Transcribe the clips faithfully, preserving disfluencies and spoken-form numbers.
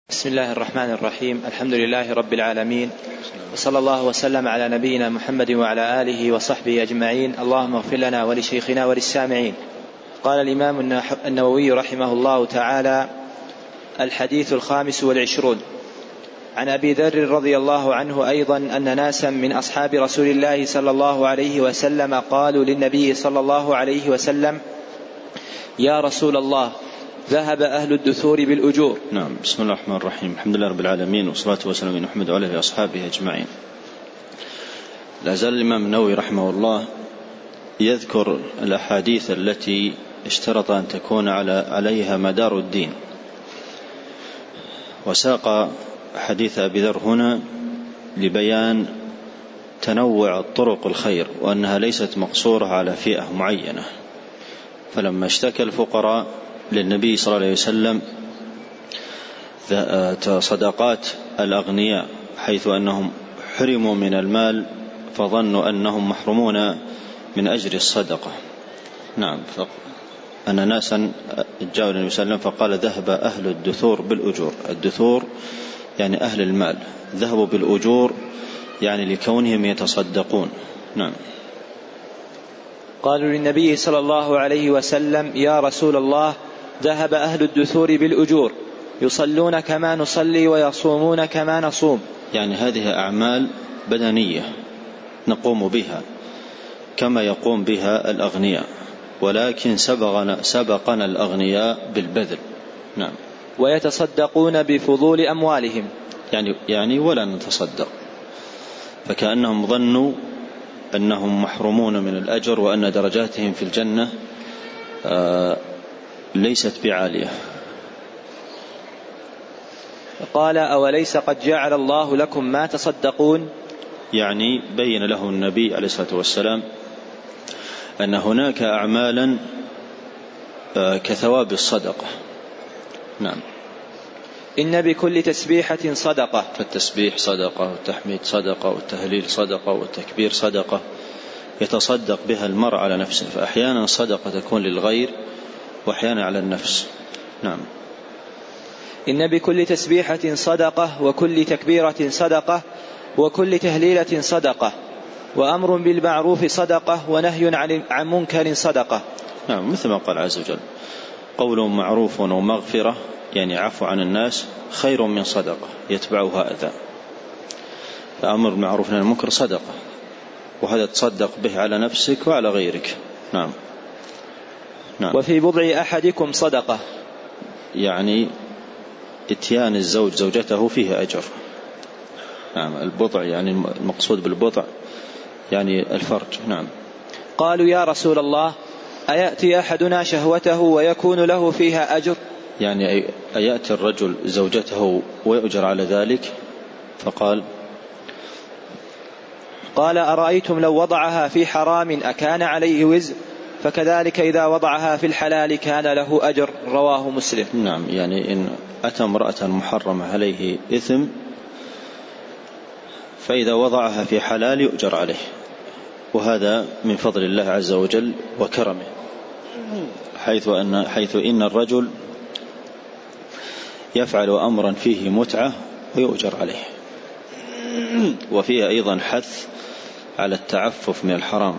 بسم الله الرحمن الرحيم. الحمد لله رب العالمين، وصلى الله وسلم على نبينا محمد وعلى آله وصحبه أجمعين. اللهم اغفر لنا ولشيخنا وللسامعين. قال الإمام النووي رحمه الله تعالى: الحديث الخامس والعشرون. عن أبي ذر رضي الله عنه أيضا أن ناسا من أصحاب رسول الله صلى الله عليه وسلم قالوا للنبي صلى الله عليه وسلم: يا رسول الله، ذهب أهل الدثور بالأجور. نعم. بسم الله الرحمن الرحيم. الحمد لله رب العالمين، والصلاة والسلام على محمد وعلى آله وأصحابه أجمعين. لا زال الإمام النووي رحمه الله يذكر الأحاديث التي اشترط أن تكون على عليها مدار الدين، وساق حديث أبي ذر هنا لبيان تنوع طرق الخير، وأنها ليست مقصورة على فئة معينة. فلما اشتكى الفقراء للنبي صلى الله عليه وسلم صدقات الأغنياء حيث أنهم حرموا من المال فظنوا أنهم محرومون من أجر الصدقة. نعم. أن ناسا جاءوا النبي صلى الله عليه وسلم فقال: ذهب أهل الدثور بالأجور. الدثور يعني أهل المال، ذهبوا بالأجور يعني لكونهم يتصدقون. نعم. قالوا للنبي صلى الله عليه وسلم: يا رسول الله، ذهب أهل الدثور بالأجور، يصلون كما نصلي ويصومون كما نصوم. يعني هذه أعمال بدنية نقوم بها كما يقوم بها الأغنياء، ولكن سبقنا, سبقنا الأغنياء بالبذل. نعم. ويتصدقون بفضول أموالهم، يعني, يعني ولا نتصدق، فكأنهم ظنوا أنهم محرومون من الأجر، وأن درجاتهم في الجنة آه ليست بعالية. قال: أوليس قد جعل الله لكم ما تصدقون؟ يعني بين له النبي عليه الصلاة والسلام أن هناك أعمالا آه كثواب الصدقة. نعم. إن بكل تسبيحة صدقة. فالتسبيح صدقة، والتحميد صدقة، والتهليل صدقة، والتكبير صدقة يتصدق بها المرء على نفسه، فأحيانا الصدقة تكون للغير وأحيانا على النفس. نعم. إن بكل تسبيحة صدقة، وكل تكبيرة صدقة، وكل تهليلة صدقة، وأمر بالمعروف صدقة، ونهي عن منكر صدقة. نعم. مثل ما قال عز وجل: قول معروف ومغفرة، يعني عفو عن الناس، خير من صدقة يتبعها أذى. فأمر بالمعروف ونهي عن المنكر صدقة، وهذا تصدق به على نفسك وعلى غيرك. نعم. نعم. وفي بضع أحدكم صدقة، يعني اتيان الزوج زوجته فيه أجر. نعم. البضع يعني المقصود بالبضع يعني الفرج. نعم. قالوا: يا رسول الله، أيأتي أحدنا شهوته ويكون له فيها أجر؟ يعني أيأتي الرجل زوجته ويؤجر على ذلك؟ فقال: قال: أرأيتم لو وضعها في حرام أكان عليه وزر؟ فكذلك إذا وضعها في الحلال كان له أجر. رواه مسلم. نعم. يعني إن أتى امرأة محرمة عليه إثم، فإذا وضعها في حلال يؤجر عليه، وهذا من فضل الله عز وجل وكرمه، حيث أن حيث إن الرجل يفعل أمرا فيه متعة ويؤجر عليه. وفيه أيضا حث على التعفف من الحرام،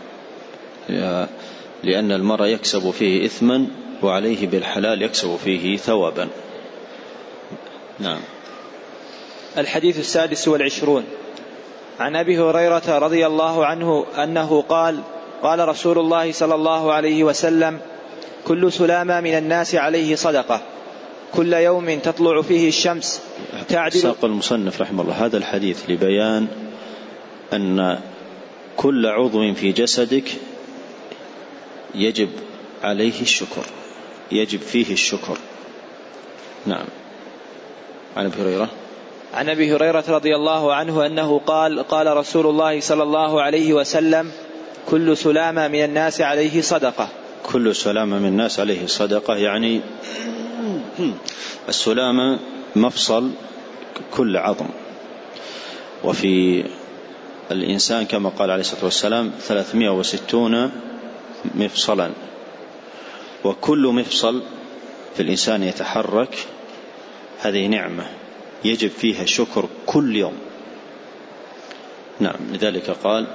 لأن المرء يكسب فيه إثما وعليه بالحلال يكسب فيه ثوابا. نعم. الحديث السادس والعشرون. عن أبي هريرة رضي الله عنه أنه قال: قال رسول الله صلى الله عليه وسلم: كل سلامة من الناس عليه صدقة، كل يوم تطلع فيه الشمس تعدل. ساق المصنف رحمه الله هذا الحديث لبيان أن كل عضو في جسدك يجب عليه الشكر، يجب فيه الشكر. نعم. عن أبي هريرة عن أبي هريرة رضي الله عنه أنه قال: قال رسول الله صلى الله عليه وسلم: كل سلامة من الناس عليه صدقة. كل سلامة من الناس عليه صدقة، يعني السلامة مفصل كل عظم، وفي الإنسان كما قال عليه الصلاة والسلام ثلاثمائة وستون مفصلا، وكل مفصل في الإنسان يتحرك هذه نعمة يجب فيها الشكر كل يوم. نعم، لذلك قال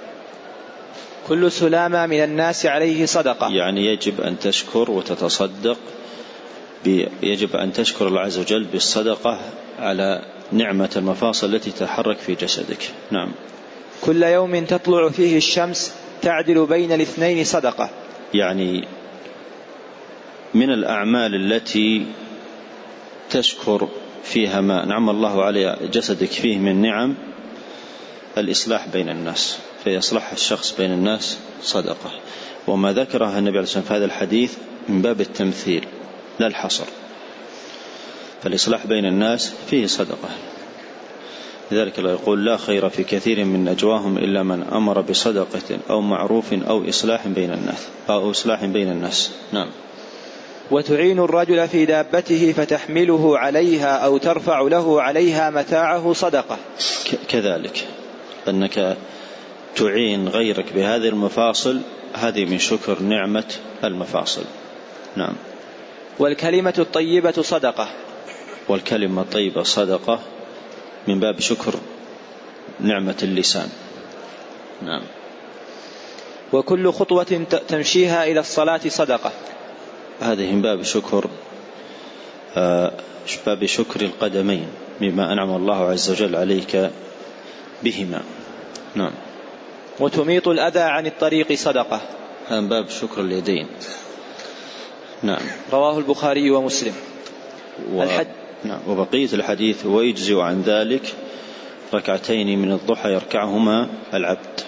كل سلامة من الناس عليه صدقة، يعني يجب أن تشكر وتتصدق، يجب أن تشكر الله عز وجل بالصدقة على نعمة المفاصل التي تتحرك في جسدك. نعم. كل يوم تطلع فيه الشمس تعدل بين الاثنين صدقة، يعني من الأعمال التي تشكر فيها ما نعم الله على جسدك فيه من نعم الإصلاح بين الناس، فيصلح الشخص بين الناس صدقة. وما ذكرها النبي عليه الصلاة والسلام في هذا الحديث من باب التمثيل لا الحصر، فالإصلاح بين الناس فيه صدقة. لذلك الله يقول لا خير في كثير من نجواهم إلا من أمر بصدقة أو معروف أو إصلاح بين الناس أو إصلاح بين الناس. نعم. وتعين الرجل في دابته فتحمله عليها أو ترفع له عليها متاعه صدقة، كذلك أنك تعين غيرك بهذه المفاصل، هذه من شكر نعمة المفاصل. نعم. والكلمة الطيبة صدقة، والكلمة الطيبة صدقة من باب شكر نعمة اللسان. نعم. وكل خطوة تمشيها إلى الصلاة صدقة، هذه من باب شكر آه باب شكر القدمين بما أنعم الله عز وجل عليك بهما. نعم. وتميط الأذى عن الطريق صدقة، هذا من باب شكر اليدين. نعم. رواه البخاري ومسلم. و... الحد... نعم. وبقية الحديث ويجزئ عن ذلك ركعتين من الضحى يركعهما العبد،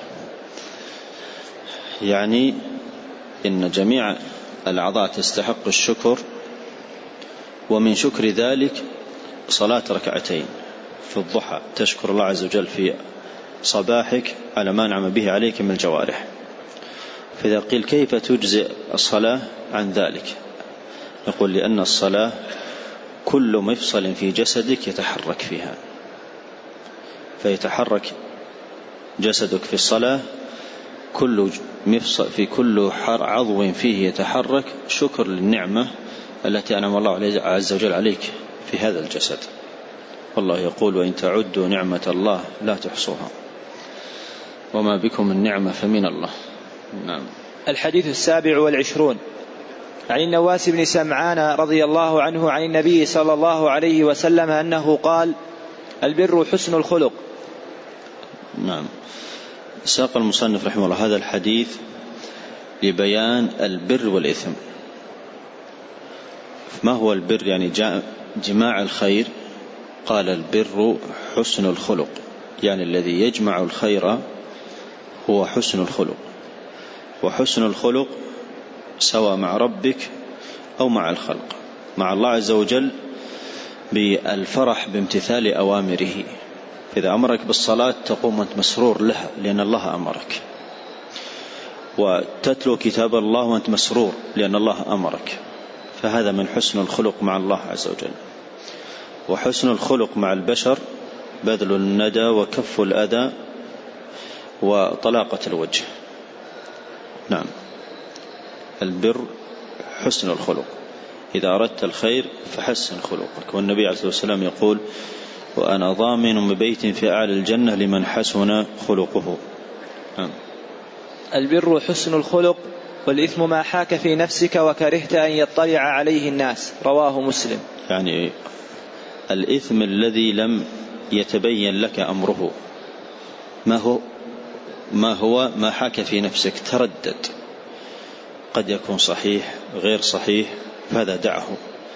يعني إن جميع الأعضاء تستحق الشكر، ومن شكر ذلك صلاة ركعتين في الضحى تشكر الله عز وجل في صباحك على ما نعم به عليك من الجوارح. فإذا قيل كيف تجزئ الصلاة عن ذلك، نقول لأن الصلاة كل مفصل في جسدك يتحرك فيها، فيتحرك جسدك في الصلاة كل مفصل في كل عضو فيه يتحرك شكر للنعمة التي أنعم الله عز وجل عليك في هذا الجسد. والله يقول وإن تعدوا نعمة الله لا تحصوها وما بكم من نعمة فمن الله. نعم. الحديث السابع والعشرون عن النواس بن سمعان رضي الله عنه عن النبي صلى الله عليه وسلم أنه قال البر حسن الخلق. نعم. ساق المصنف رحمه الله هذا الحديث لبيان البر والإثم. ما هو البر؟ يعني جماع الخير. قال البر حسن الخلق، يعني الذي يجمع الخير هو حسن الخلق. وحسن الخلق سواء مع ربك أو مع الخلق. مع الله عز وجل بالفرح بامتثال أوامره، إذا أمرك بالصلاة تقوم أنت مسرور لها لأن الله أمرك، وتتلو كتاب الله وأنت مسرور لأن الله أمرك، فهذا من حسن الخلق مع الله عز وجل. وحسن الخلق مع البشر بذل الندى وكف الأذى وطلاقة الوجه. نعم. البر حسن الخلق، إذا أردت الخير فحسن خلقك. والنبي عليه الصلاة والسلام يقول وأنا ضامن ببيت في أعلى الجنة لمن حسن خلقه. نعم. البر حسن الخلق والإثم ما حاك في نفسك وكرهت أن يطلع عليه الناس. رواه مسلم. يعني الإثم الذي لم يتبين لك أمره، ما هو ما هو ما حاك في نفسك، تردد، قد يكون صحيح غير صحيح، فهذا دعه.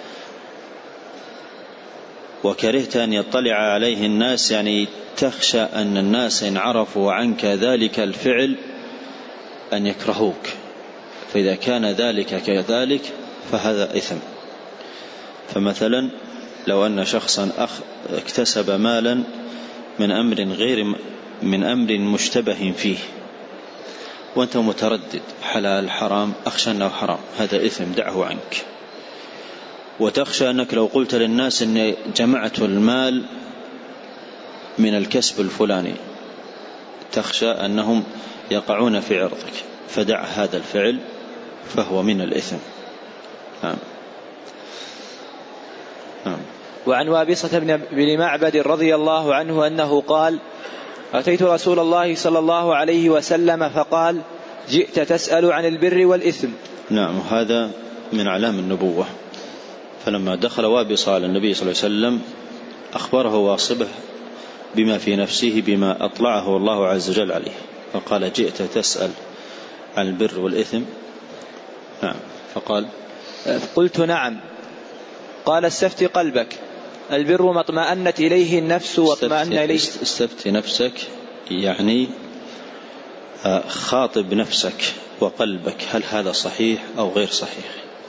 وكرهت أن يطلع عليه الناس، يعني تخشى أن الناس إن عرفوا عنك ذلك الفعل أن يكرهوك، فإذا كان ذلك كذلك فهذا إثم. فمثلا لو أن شخصا أخ اكتسب مالا من أمر غير من أمر مشتبه فيه وأنت متردد حلال حرام، أخشى أنه حرام، هذا إثم، دعه عنك. وتخشى أنك لو قلت للناس أني جمعت المال من الكسب الفلاني، تخشى أنهم يقعون في عرضك، فدع هذا الفعل فهو من الإثم. نعم. نعم. وعن وابصة بن معبد رضي الله عنه أنه قال: أتيت رسول الله صلى الله عليه وسلم فقال: جئت تسأل عن البر والإثم. نعم، هذا من علام النبوة. فلما دخل وابصة على النبي صلى الله عليه وسلم أخبره واصبه بما في نفسه بما أطلعه الله عز وجل عليه، فقال: جئت تسأل عن البر والإثم؟ نعم. فقال: قلت: نعم. قال: استفت قلبك، البر ما اطمأنت إليه النفس واطمأن إليه. استفت نفسك يعني خاطب نفسك وقلبك، هل هذا صحيح أو غير صحيح؟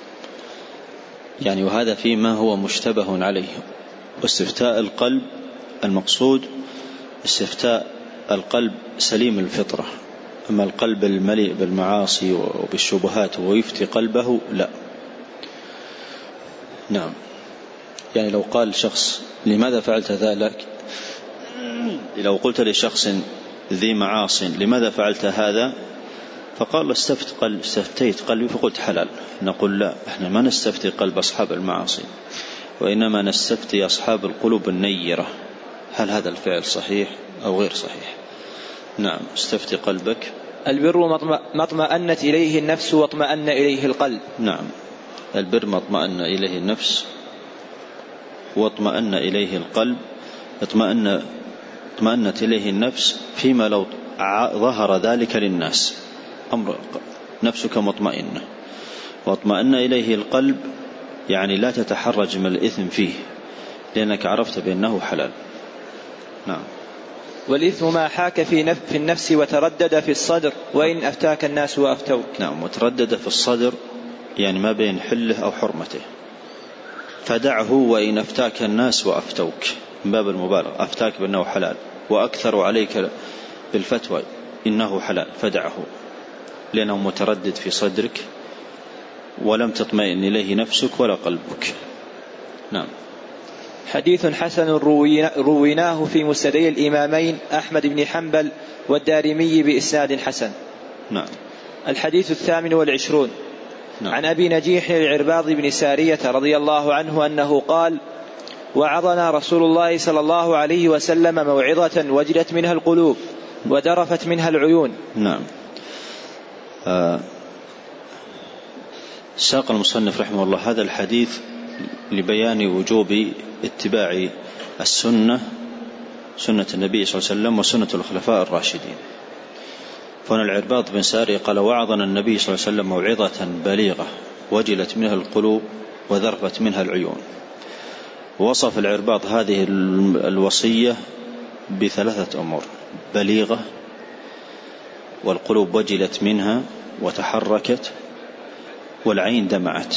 يعني وهذا فيما هو مشتبه عليه. واستفتاء القلب المقصود استفتاء القلب سليم الفطرة، أما القلب المليء بالمعاصي وبالشبهات ويفتي قلبه لا. نعم. يعني لو قال شخص: لماذا فعلت ذلك؟ لو قلت لشخص ذي معاص: لماذا فعلت هذا؟ فقال: استفت قلب استفتيت قلبي فقلت حلال، نقول: لا، احنا ما نستفتي قلب أصحاب المعاصي، وإنما نستفتي أصحاب القلوب النيرة، هل هذا الفعل صحيح أو غير صحيح. نعم. استفتي قلبك. البر ما اطمأنت إليه النفس واطمأن إليه القلب. نعم، البر ما اطمأن إليه النفس واطمأن إليه القلب. اطمأن اطمأنت إليه النفس فيما لو ظهر ذلك للناس، أمر نفسك مطمئنة. واطمأن إليه القلب يعني لا تتحرج من الإثم فيه، لأنك عرفت بأنه حلال. نعم. والإثم ما حاك في النفس وتردد في الصدر وإن أفتاك الناس وأفتوك. نعم. وتردد في الصدر يعني ما بين حله أو حرمته، فدعه وإن أفتاك الناس وأفتوك، من باب المبالغة، أفتاك بأنه حلال وأكثر عليك بالفتوى إنه حلال، فدعه لأنه متردد في صدرك ولم تطمئن إليه نفسك ولا قلبك. نعم. حديث حسن رويناه في مسندي الإمامين أحمد بن حنبل والدارمي بإسناد حسن. نعم. الحديث الثامن والعشرون. نعم. عن أبي نجيح العرباض بن سارية رضي الله عنه أنه قال: وعظنا رسول الله صلى الله عليه وسلم موعظة وجلت منها القلوب ودرفت منها العيون. نعم. آه ساق المصنف رحمه الله هذا الحديث لبيان وجوب اتباع السنة، سنة النبي صلى الله عليه وسلم وسنة الخلفاء الراشدين. فهنا العرباض بن ساري قال: وعظنا النبي صلى الله عليه وسلم موعظة بليغة وجلت منها القلوب وذرفت منها العيون. وصف العرباض هذه الوصية بثلاثة أمور: بليغة، والقلوب وجلت منها وتحركت، والعين دمعت.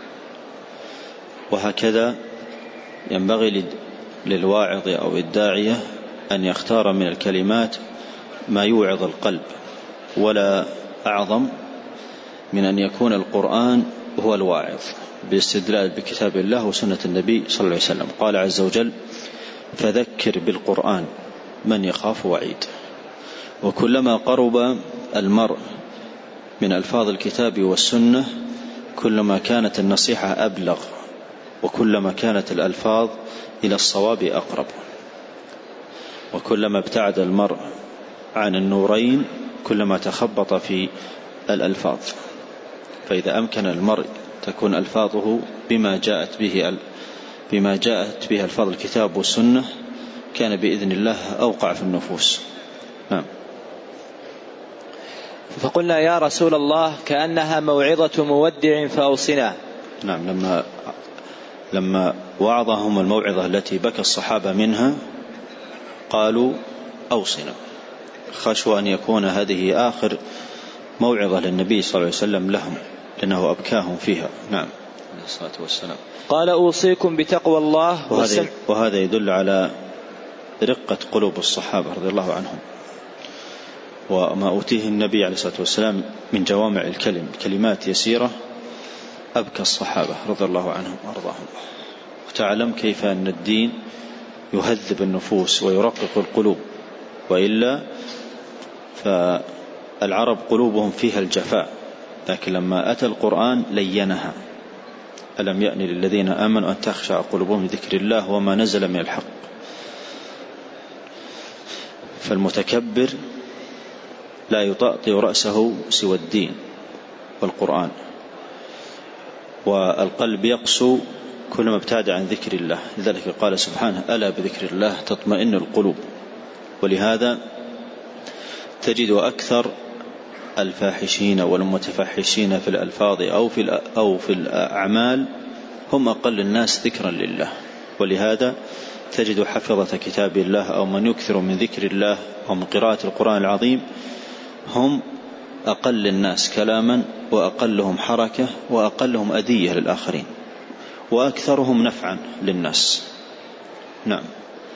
وهكذا ينبغي للواعظ أو الداعية أن يختار من الكلمات ما يوعظ القلب، ولا أعظم من أن يكون القرآن هو الواعظ باستدلال بكتاب الله وسنة النبي صلى الله عليه وسلم. قال عز وجل: فذكر بالقرآن من يخاف وعيد. وكلما قرب المرء من ألفاظ الكتاب والسنة كلما كانت النصيحة أبلغ، وكلما كانت الألفاظ إلى الصواب أقرب، وكلما ابتعد المرء عن النورين كلما تخبط في الألفاظ. فإذا أمكن المرء تكون ألفاظه بما جاءت به بما جاءت به ألفاظ الكتاب والسنة كان بإذن الله أوقع في النفوس. نعم. فقلنا: يا رسول الله كأنها موعظة مودع فأوصنا. نعم. لما لما وعظهم الموعظة التي بكى الصحابة منها قالوا: أوصنا، خشوا أن يكون هذه آخر موعظة للنبي صلى الله عليه وسلم لهم، لأنه أبكاهم فيها. نعم. عليه الصلاة والسلام. قال: أوصيكم بتقوى الله. وهذا, وهذا يدل على رقة قلوب الصحابة رضي الله عنهم، وما أوتيه النبي عليه الصلاة والسلام من جوامع الكلم، كلمات يسيرة أبكى الصحابة رضي الله عنهم وأرضاهم. وتعلم كيف أن الدين يهذب النفوس ويرقق القلوب، وإلا فالعرب قلوبهم فيها الجفاء، لكن لما أتى القرآن لينها ألم يأن للذين آمنوا أن تخشع قلوبهم لذكر الله وما نزل من الحق. فالمتكبر لا يطأطئ رأسه سوى الدين والقرآن، والقلب يقسو كلما ابتعد عن ذكر الله. لذلك قال سبحانه: ألا بذكر الله تطمئن القلوب. ولهذا تجد أكثر الفاحشين والمتفحشين في الألفاظ أو في أو في الأعمال هم أقل الناس ذكرا لله. ولهذا تجد حفظة كتاب الله أو من يكثر من ذكر الله أو من قراءة القرآن العظيم هم أقل الناس كلاما وأقلهم حركة وأقلهم أذية للآخرين وأكثرهم نفعا للناس. نعم.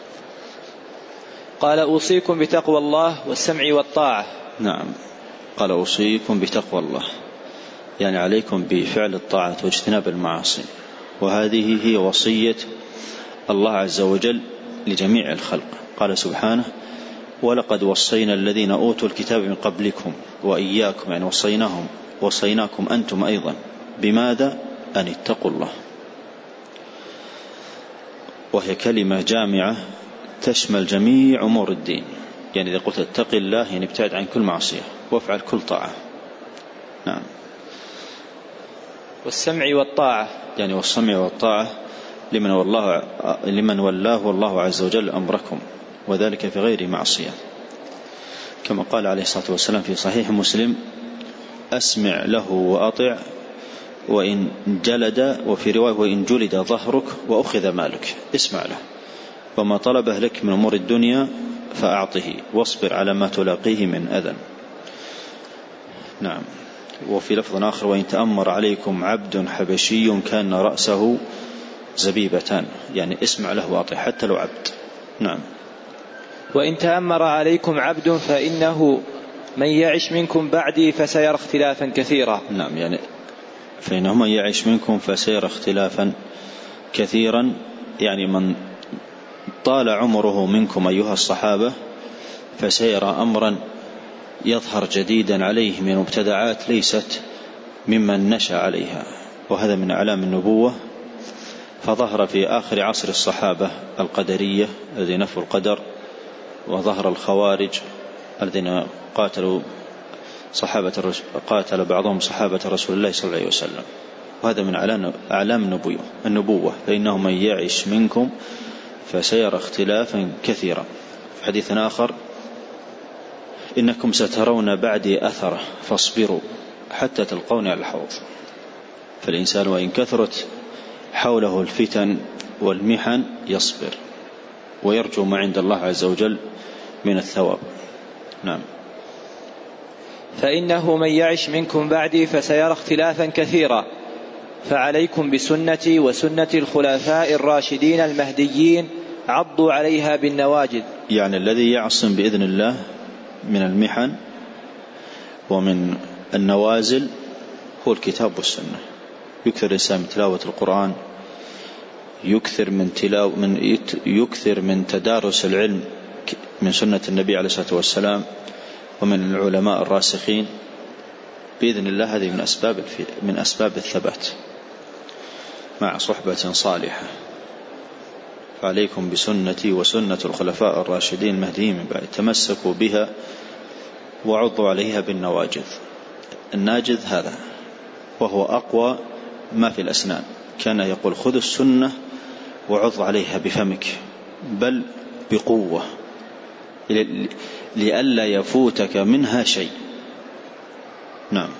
قال: أوصيكم بتقوى الله والسمع والطاعة. نعم، قال: أوصيكم بتقوى الله، يعني عليكم بفعل الطاعة واجتناب المعاصي. وهذه هي وصية الله عز وجل لجميع الخلق. قال سبحانه: ولقد وصينا الذين أوتوا الكتاب من قبلكم وإياكم، يعني وصيناهم وصيناكم أنتم أيضا. بماذا؟ أن اتقوا الله. وهي كلمة جامعة تشمل جميع أمور الدين. يعني إذا قلت اتق الله يعني ابتعد عن كل معصية وافعل كل طاعة. نعم. والسمع والطاعة، يعني والسمع والطاعة لمن والله لمن ولاه والله عز وجل أمركم، وذلك في غير معصية، كما قال عليه الصلاة والسلام في صحيح مسلم: أسمع له وأطع وإن جلد، وفي رواية: وإن جلد ظهرك وأخذ مالك. اسمع له، وما طلبه لك من أمور الدنيا فأعطه، واصبر على ما تلاقيه من أذى. نعم. وفي لفظ آخر: وإن تأمر عليكم عبد حبشي كان رأسه زبيبتان، يعني اسمع له وأطع حتى لو عبد. نعم. وإن تأمر عليكم عبد فإنه من يعش منكم بعدي فسيرى اختلافا كثيرا. نعم، يعني فإنه من يعش منكم فسيرى اختلافا كثيرا، يعني من طال عمره منكم أيها الصحابة فسيرى أمرا يظهر جديدا عليه من مبتدعات ليست ممن نشأ عليها، وهذا من أعلام النبوة. فظهر في آخر عصر الصحابة القدرية الذين نفوا القدر، وظهر الخوارج الذين قاتلوا صحابة الرسول، قاتل بعضهم صحابة رسول الله صلى الله عليه وسلم. وهذا من أعلام النبوة. فإنه من يعش منكم فسيرى اختلافا كثيرا. في حديث آخر: إنكم سترون بعدي أثره فاصبروا حتى تلقوني على الحوض. فالإنسان وإن كثرت حوله الفتن والمحن يصبر ويرجو ما عند الله عز وجل من الثواب. نعم. فإنه من يعش منكم بعدي فسيرى اختلافا كثيرا، فعليكم بسنتي وسنة الخلفاء الراشدين المهديين، عضوا عليها بالنواجذ. يعني الذي يعصم بإذن الله من المحن ومن النوازل هو الكتاب والسنة. يكثر الإنسان من تلاوة القرآن، يكثر من تلاو من يكثر من تدارس العلم من سنة النبي عليه الصلاة والسلام ومن العلماء الراسخين بإذن الله. هذه من أسباب من أسباب الثبات مع صحبة صالحة. فعليكم بسنتي وسنة الخلفاء الراشدين المهديين من بعد، تمسكوا بها وعضوا عليها بالنواجذ. الناجذ هذا وهو أقوى ما في الأسنان. كان يقول: خذ السنة وعض عليها بفمك، بل بقوة، لئلا يفوتك منها شيء. نعم.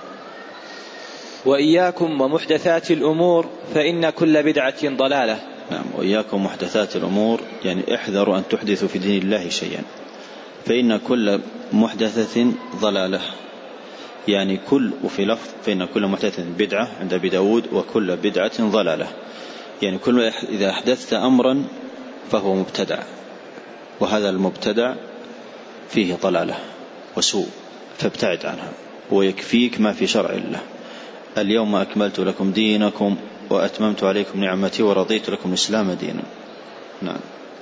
وإياكم ومحدثات الأمور فإن كل بدعة ضلالة. نعم. وإياكم محدثات الأمور، يعني احذروا أن تحدثوا في دين الله شيئا، فإن كل محدثة ضلالة، يعني كل، وفي لفظ: فإن كل محدثة بدعة عند أبي داود، وكل بدعة ضلالة. يعني كل إذا أحدثت أمرا فهو مبتدع، وهذا المبتدع فيه ضلالة وسوء، فابتعد عنها، ويكفيك ما في شرع الله. اليوم أكملت لكم دينكم وأتممت عليكم نعمتي ورضيت لكم الإسلام دينا. نعم.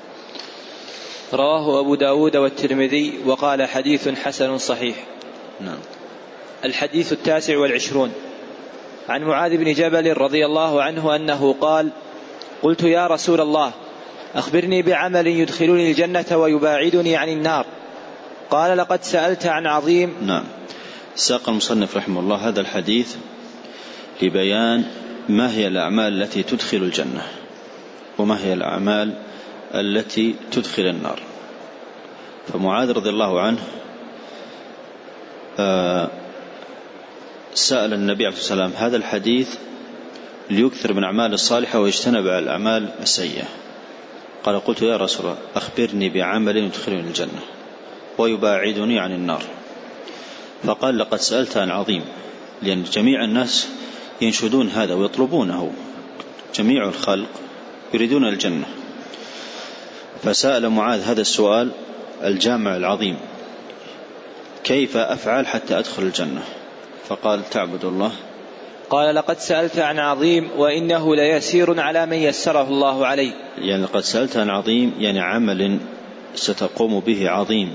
رواه أبو داود والترمذي وقال: حديث حسن صحيح. نعم. الحديث التاسع والعشرون. عن معاذ بن جبل رضي الله عنه أنه قال: قلت يا رسول الله أخبرني بعمل يدخلني الجنة ويباعدني عن النار. قال: لقد سألت عن عظيم. نعم. ساق المصنف رحمه الله هذا الحديث لبيان ما هي الأعمال التي تدخل الجنة وما هي الأعمال التي تدخل النار. فمعاذ رضي الله عنه سأل النبي عليه الصلاة والسلام هذا الحديث ليكثر من أعمال الصالحة ويجتنب الأعمال السيئة. قال: قلت يا رسول الله أخبرني بعمل يدخلني الجنة ويباعدني عن النار. فقال: لقد سألت عن عظيم، لأن جميع الناس ينشدون هذا ويطلبونه، جميع الخلق يريدون الجنة. فسأل معاذ هذا السؤال الجامع العظيم: كيف أفعل حتى أدخل الجنة؟ فقال: تعبد الله. قال: لقد سألت عن عظيم وإنه ليسير على من يسره الله عليه. يعني لقد سألت عن عظيم يعني عمل ستقوم به عظيم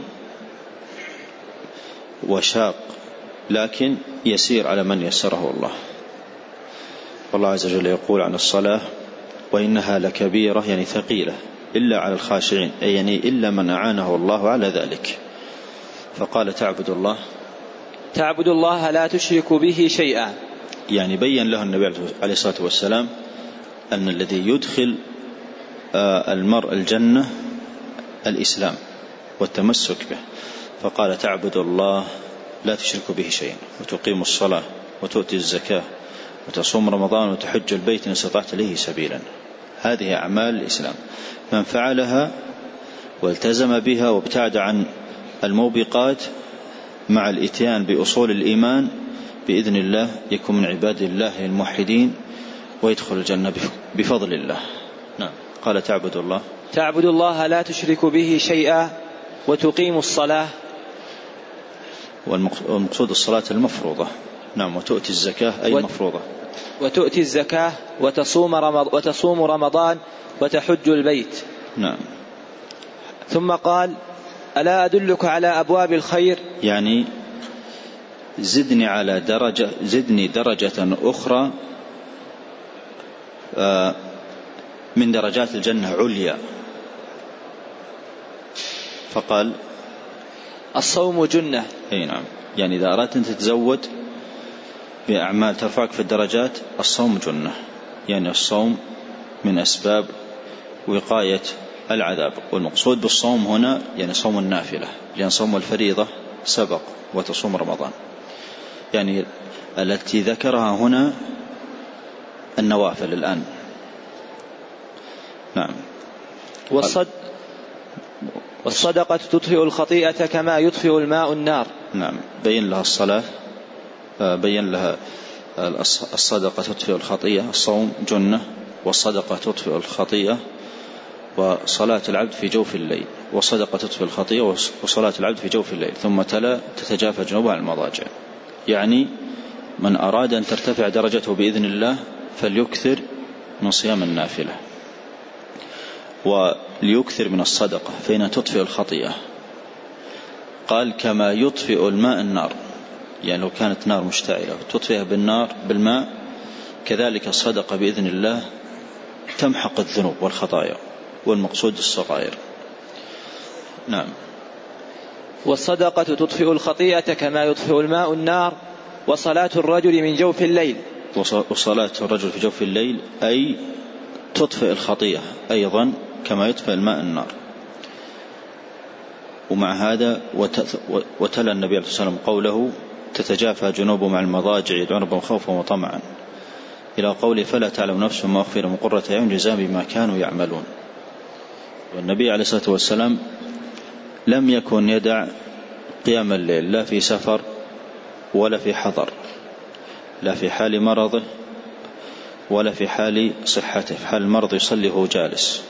وشاق، لكن يسير على من يسره الله. والله عز وجل يقول عن الصلاة: وإنها لكبيرة، يعني ثقيلة، إلا على الخاشعين، أي يعني إلا من أعانه الله على ذلك. فقال: تعبد الله. تعبد الله لا تشرك به شيئا. يعني بين له النبي عليه الصلاة والسلام أن الذي يدخل المرء الجنة الإسلام والتمسك به. فقال: تعبد الله لا تشرك به شيئا وتقيم الصلاة وتؤتي الزكاة وتصوم رمضان وتحج البيت إن استطعت إليه سبيلا. هذه أعمال الإسلام، من فعلها والتزم بها وابتعد عن الموبقات مع الإتيان بأصول الإيمان بإذن الله يكون من عباد الله الموحدين ويدخل الجنة بفضل الله. نعم. قال: تعبد الله. تعبد الله لا تشرك به شيئا وتقيم الصلاة. والمقصود الصلاة المفروضة. نعم. وتؤتي الزكاة أي المفروضة. وتؤتي الزكاة وتصوم رمضان, وتصوم رمضان وتحج البيت. نعم. ثم قال: ألا أدلك على أبواب الخير؟ يعني زدني على درجة زدني درجة أخرى من درجات الجنة عليا. فقال: الصوم جنة. أي نعم. يعني إذا أردت أن تتزود بأعمال ترفعك في الدرجات الصوم جنة، يعني الصوم من أسباب وقاية العذاب. والمقصود بالصوم هنا يعني صوم النافلة، لأن صوم الفريضة سبق وتصوم رمضان. يعني التي ذكرها هنا النوافل الآن. نعم. والصد والصدقة تطفئ الخطيئة كما يطفئ الماء النار. نعم. بين لها الصلاة، بين لها الصدقة تطفئ الخطيئة، الصوم جنة، والصدقة تطفئ الخطيئة، وصلاة العبد في جوف الليل، والصدقة تطفئ الخطيئة، وصلاة العبد في جوف الليل. ثم تلا: تتجافى جنوبها عن المضاجع. يعني من أراد أن ترتفع درجته بإذن الله فليكثر من صيام النافلة وليكثر من الصدقة فإنها تطفئ الخطيئة. قال: كما يطفئ الماء النار، يعني لو كانت نار مشتعلة تطفئها بالنار بالماء، كذلك الصدقة بإذن الله تمحق الذنوب والخطايا، والمقصود الصغائر. نعم. والصدقة تطفئ الخطيئة كما يطفئ الماء النار. وصلاة الرجل من جوف الليل. وصلاة الرجل في جوف الليل أي تطفئ الخطيئة أيضا كما يطفئ الماء النار. ومع هذا وتلا النبي عليه الصلاة والسلام قوله: تتجافى جنوب مع المضاجع يدعون ربهم خوفا وطمعا، إلى قوله: فلا تعلم نفس ما أخفي لهم من قرة أعين جزاء بما كانوا يعملون. والنبي عليه الصلاة والسلام لم يكن يدع قيام الليل، لا في سفر ولا في حضر، لا في حال مرضه ولا في حال صحته. في حال المرض يصلي وهو جالس،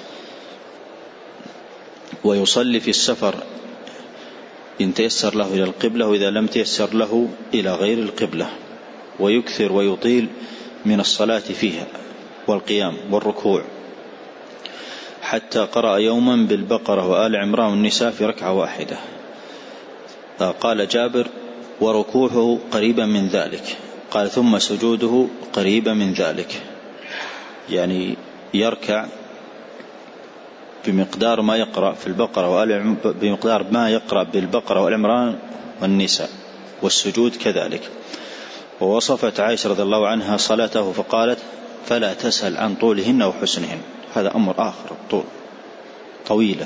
ويصلي في السفر إن تيسر له إلى القبلة، وإذا لم تيسر له إلى غير القبلة. ويكثر ويطيل من الصلاة فيها والقيام والركوع، حتى قرأ يوما بالبقرة وآل عمران والنساء في ركعة واحدة. قال جابر: وركوعه قريبا من ذلك، قال ثم سجوده قريبا من ذلك، يعني يركع بمقدار ما يقرأ في البقرة بمقدار ما يقرأ بالبقرة والعمران والنساء، والسجود كذلك. ووصفت عائشة رضي الله عنها صلاته فقالت فلا تسأل عن طولهن وحسنهن، هذا أمر آخر، الطول طويلة.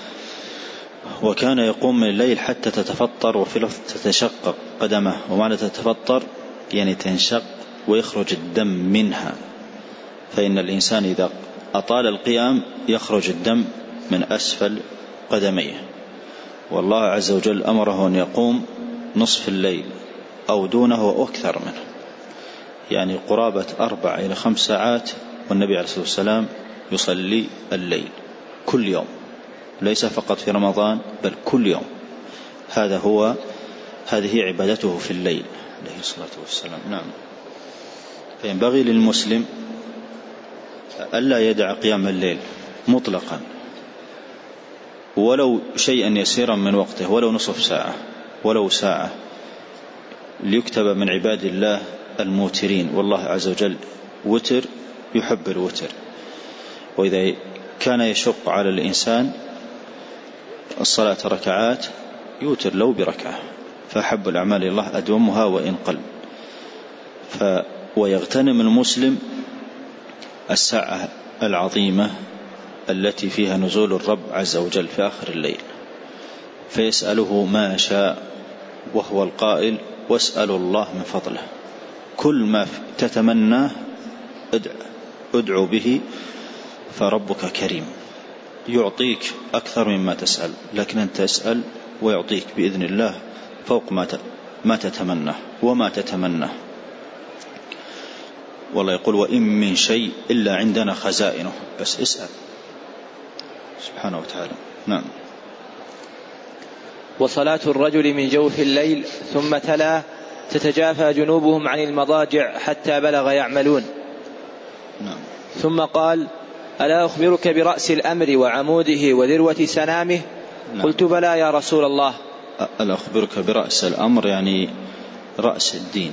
وكان يقوم من الليل حتى تتفطر، وفي لفظ تتشقق قدمه، ومعنى تتفطر يعني تنشق ويخرج الدم منها، فإن الإنسان إذا أطال القيام يخرج الدم من أسفل قدميه. والله عز وجل أمره أن يقوم نصف الليل أو دونه وأكثر منه، يعني قرابة أربع إلى خمس ساعات، والنبي عليه الصلاة والسلام يصلي الليل كل يوم، ليس فقط في رمضان بل كل يوم. هذا هو هذه عبادته في الليل عليه الصلاة والسلام. نعم. فينبغي للمسلم ألا يدع قيام الليل مطلقا، ولو شيئا يسيرا من وقته، ولو نصف ساعة ولو ساعة، ليكتب من عباد الله الموترين. والله عز وجل وتر يحب الوتر، وإذا كان يشق على الإنسان الصلاة ركعات يوتر لو بركعة، فحب الأعمال الله أدومها وإن قل. ف ويغتنم المسلم الساعة العظيمة التي فيها نزول الرب عز وجل في آخر الليل، فيسأله ما شاء، وهو القائل واسألوا الله من فضله، كل ما تتمناه ادعو به فربك كريم، يعطيك أكثر مما تسأل، لكن أنت تسأل ويعطيك بإذن الله فوق ما تتمناه وما تتمناه. والله يقول وإن من شيء إلا عندنا خزائنه، بس اسأل سبحانه وتعالى. نعم. وصلاة الرجل من جوف الليل، ثم تلا تتجافى جنوبهم عن المضاجع حتى بلغ يعملون. نعم. ثم قال ألا أخبرك برأس الأمر وعموده وذروة سنامه؟ نعم. قلت بلى يا رسول الله. ألا أخبرك برأس الأمر يعني رأس الدين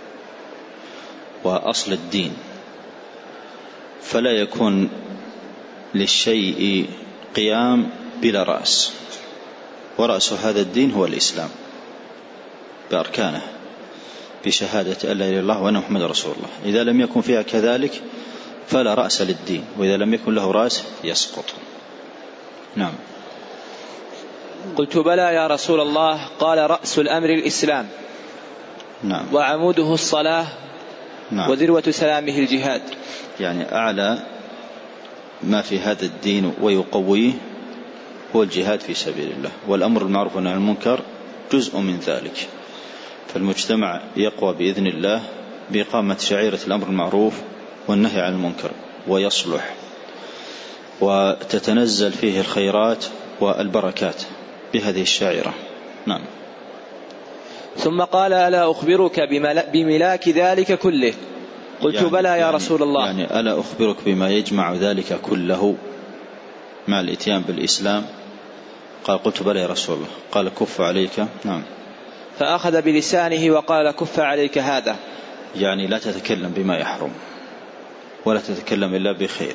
وأصل الدين، فلا يكون للشيء قيام بلا رأس، ورأس هذا الدين هو الإسلام بأركانه، بشهادة أن لا إله إلا الله وأن محمد رسول الله. إذا لم يكن فيها كذلك فلا رأس للدين، وإذا لم يكن له رأس يسقط. نعم. قلت بلى يا رسول الله. قال رأس الأمر الإسلام. نعم. وعموده الصلاة. نعم. وذروة سلامه الجهاد، يعني أعلى ما في هذا الدين ويقويه هو الجهاد في سبيل الله، والأمر المعروف والنهي عن المنكر جزء من ذلك. فالمجتمع يقوى بإذن الله بإقامة شعيرة الأمر المعروف والنهي عن المنكر، ويصلح وتتنزل فيه الخيرات والبركات بهذه الشعيرة. نعم. ثم قال ألا أخبرك بملاك ذلك كله؟ قلت يعني بلى يا يعني رسول الله. يعني ألا أخبرك بما يجمع ذلك كله مع الإتيان بالإسلام؟ قال قلت بلى يا رسول الله. قال كف عليك. نعم. فأخذ بلسانه وقال كف عليك هذا، يعني لا تتكلم بما يحرم ولا تتكلم إلا بخير.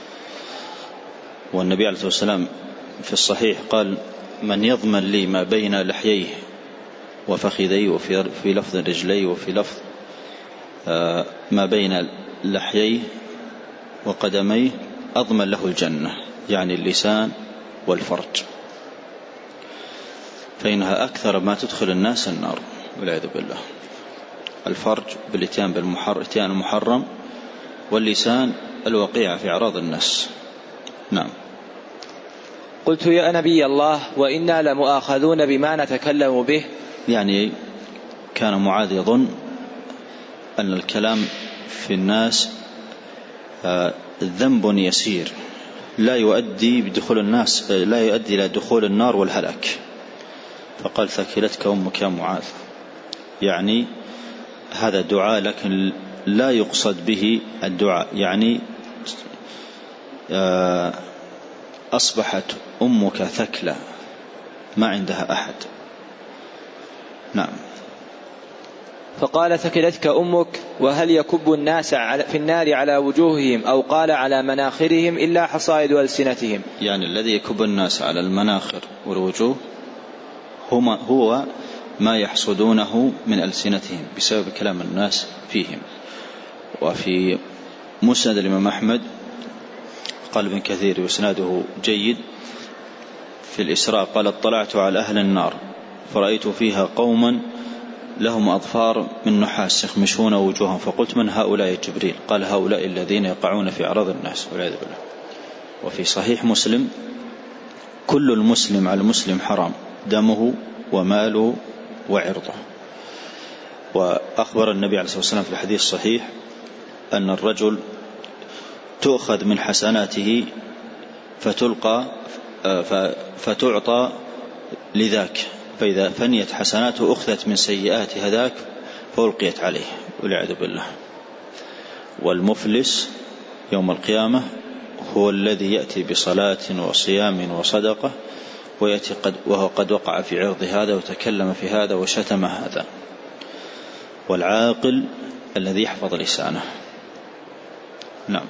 والنبي عليه الصلاة والسلام في الصحيح قال من يضمن لي ما بين لحييه وفخذيه، وفي في لفظ رجليه، وفي لفظ آه ما بين لحييه وقدميه أضمن له الجنة، يعني اللسان والفرج، فإنها أكثر ما تدخل الناس النار والعياذ بالله. الفرج بالاتيان بالاتيان المحرم، واللسان الوقيع في أعراض الناس. نعم. قلت يا نبي الله وإنا لمؤاخذون بما نتكلم به؟ يعني كان معاذ يظن أن الكلام في الناس ذنب يسير لا يؤدي بدخول الناس لا يؤدي إلى دخول النار والهلاك، فقال ثكلتك أمك يا معاذ، يعني هذا دعاء لكن لا يقصد به الدعاء، يعني أصبحت أمك ثكلة ما عندها أحد. نعم. فقال ثكلتك أمك. وهل يكب الناس في النار على وجوههم أو قال على مناخرهم إلا حصائد ألسنتهم؟ يعني الذي يكب الناس على المناخر والوجوه هو ما يحصدونه من ألسنتهم بسبب كلام الناس فيهم. وفي مسند الإمام أحمد قال ابن كثير وإسناده جيد في الإسراء قال اطلعت على أهل النار فرأيت فيها قوما لهم أظفار من نحاس يخمشون وجوههم فقلت من هؤلاء؟ جبريل. قال هؤلاء الذين يقعون في أعراض الناس والعياذ بالله. وفي صحيح مسلم كل المسلم على المسلم حرام دمه وماله وعرضه. وأخبر النبي عليه الصلاة والسلام في الحديث الصحيح أن الرجل تؤخذ من حسناته فتلقى فتعطى لذاك، فإذا فنيت حسناته أخذت من سيئات هذاك فألقيت عليه والعياذ بالله. والمفلس يوم القيامة هو الذي يأتي بصلاة وصيام وصدقة ويأتي قد وهو قد وقع في عرض هذا وتكلم في هذا وشتم هذا. والعاقل الذي يحفظ لسانه. نعم.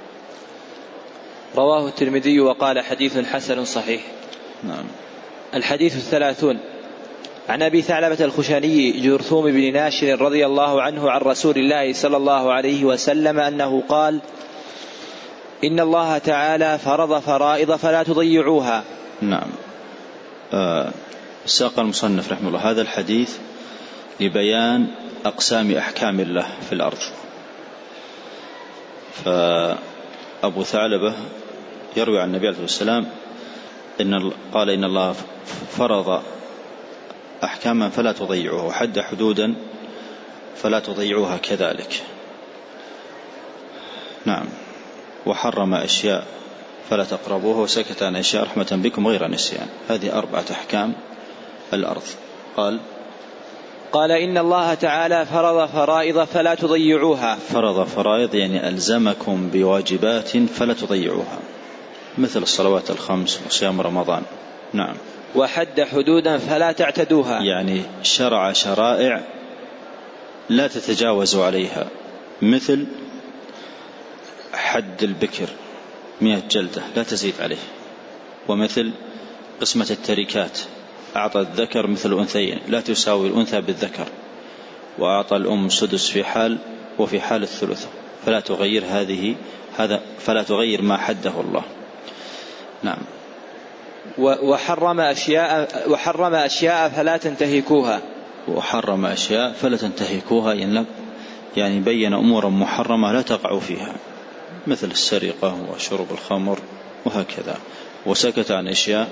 رواه الترمذي وقال حديث حسن صحيح. نعم. الحديث الثلاثون عن أبي ثعلبة الخشني جرثوم بن ناشر رضي الله عنه عن رسول الله صلى الله عليه وسلم أنه قال إن الله تعالى فرض فرائض فلا تضيعوها. نعم. آه ساق المصنف رحمه الله هذا الحديث لبيان أقسام أحكام الله في الأرض. فأبو ثعلبة يروي عن النبي عليه الصلاة والسلام إن قال إن الله فرض أحكاما فلا تضيعوها وحد حدودا فلا تضيعوها كذلك. نعم. وحرم أشياء فلا تقربوها وسكت عن أشياء رحمة بكم غير نسيان. هذه أربعة أحكام الأرض. قال قال إن الله تعالى فرض فرائض فلا تضيعوها. فرض فرائض يعني ألزمكم بواجبات فلا تضيعوها مثل الصلوات الخمس وصيام رمضان. نعم. وحد حدودا فلا تعتدوها يعني شرع شرائع لا تتجاوزوا عليها مثل حد البكر مئة جلدة لا تزيد عليه. ومثل قسمة التركات أعطى الذكر مثل الأنثيين لا تساوي الأنثى بالذكر. وأعطى الأم سدس في حال وفي حال الثلث فلا تغير هذه هذا فلا تغير ما حده الله. نعم. وحرم أشياء وحرم أشياء فلا تنتهكوها. وحرم أشياء فلا تنتهكوها يعني بين أمورا محرمة لا تقعوا فيها مثل السرقة وشرب الخمر وهكذا. وسكت عن أشياء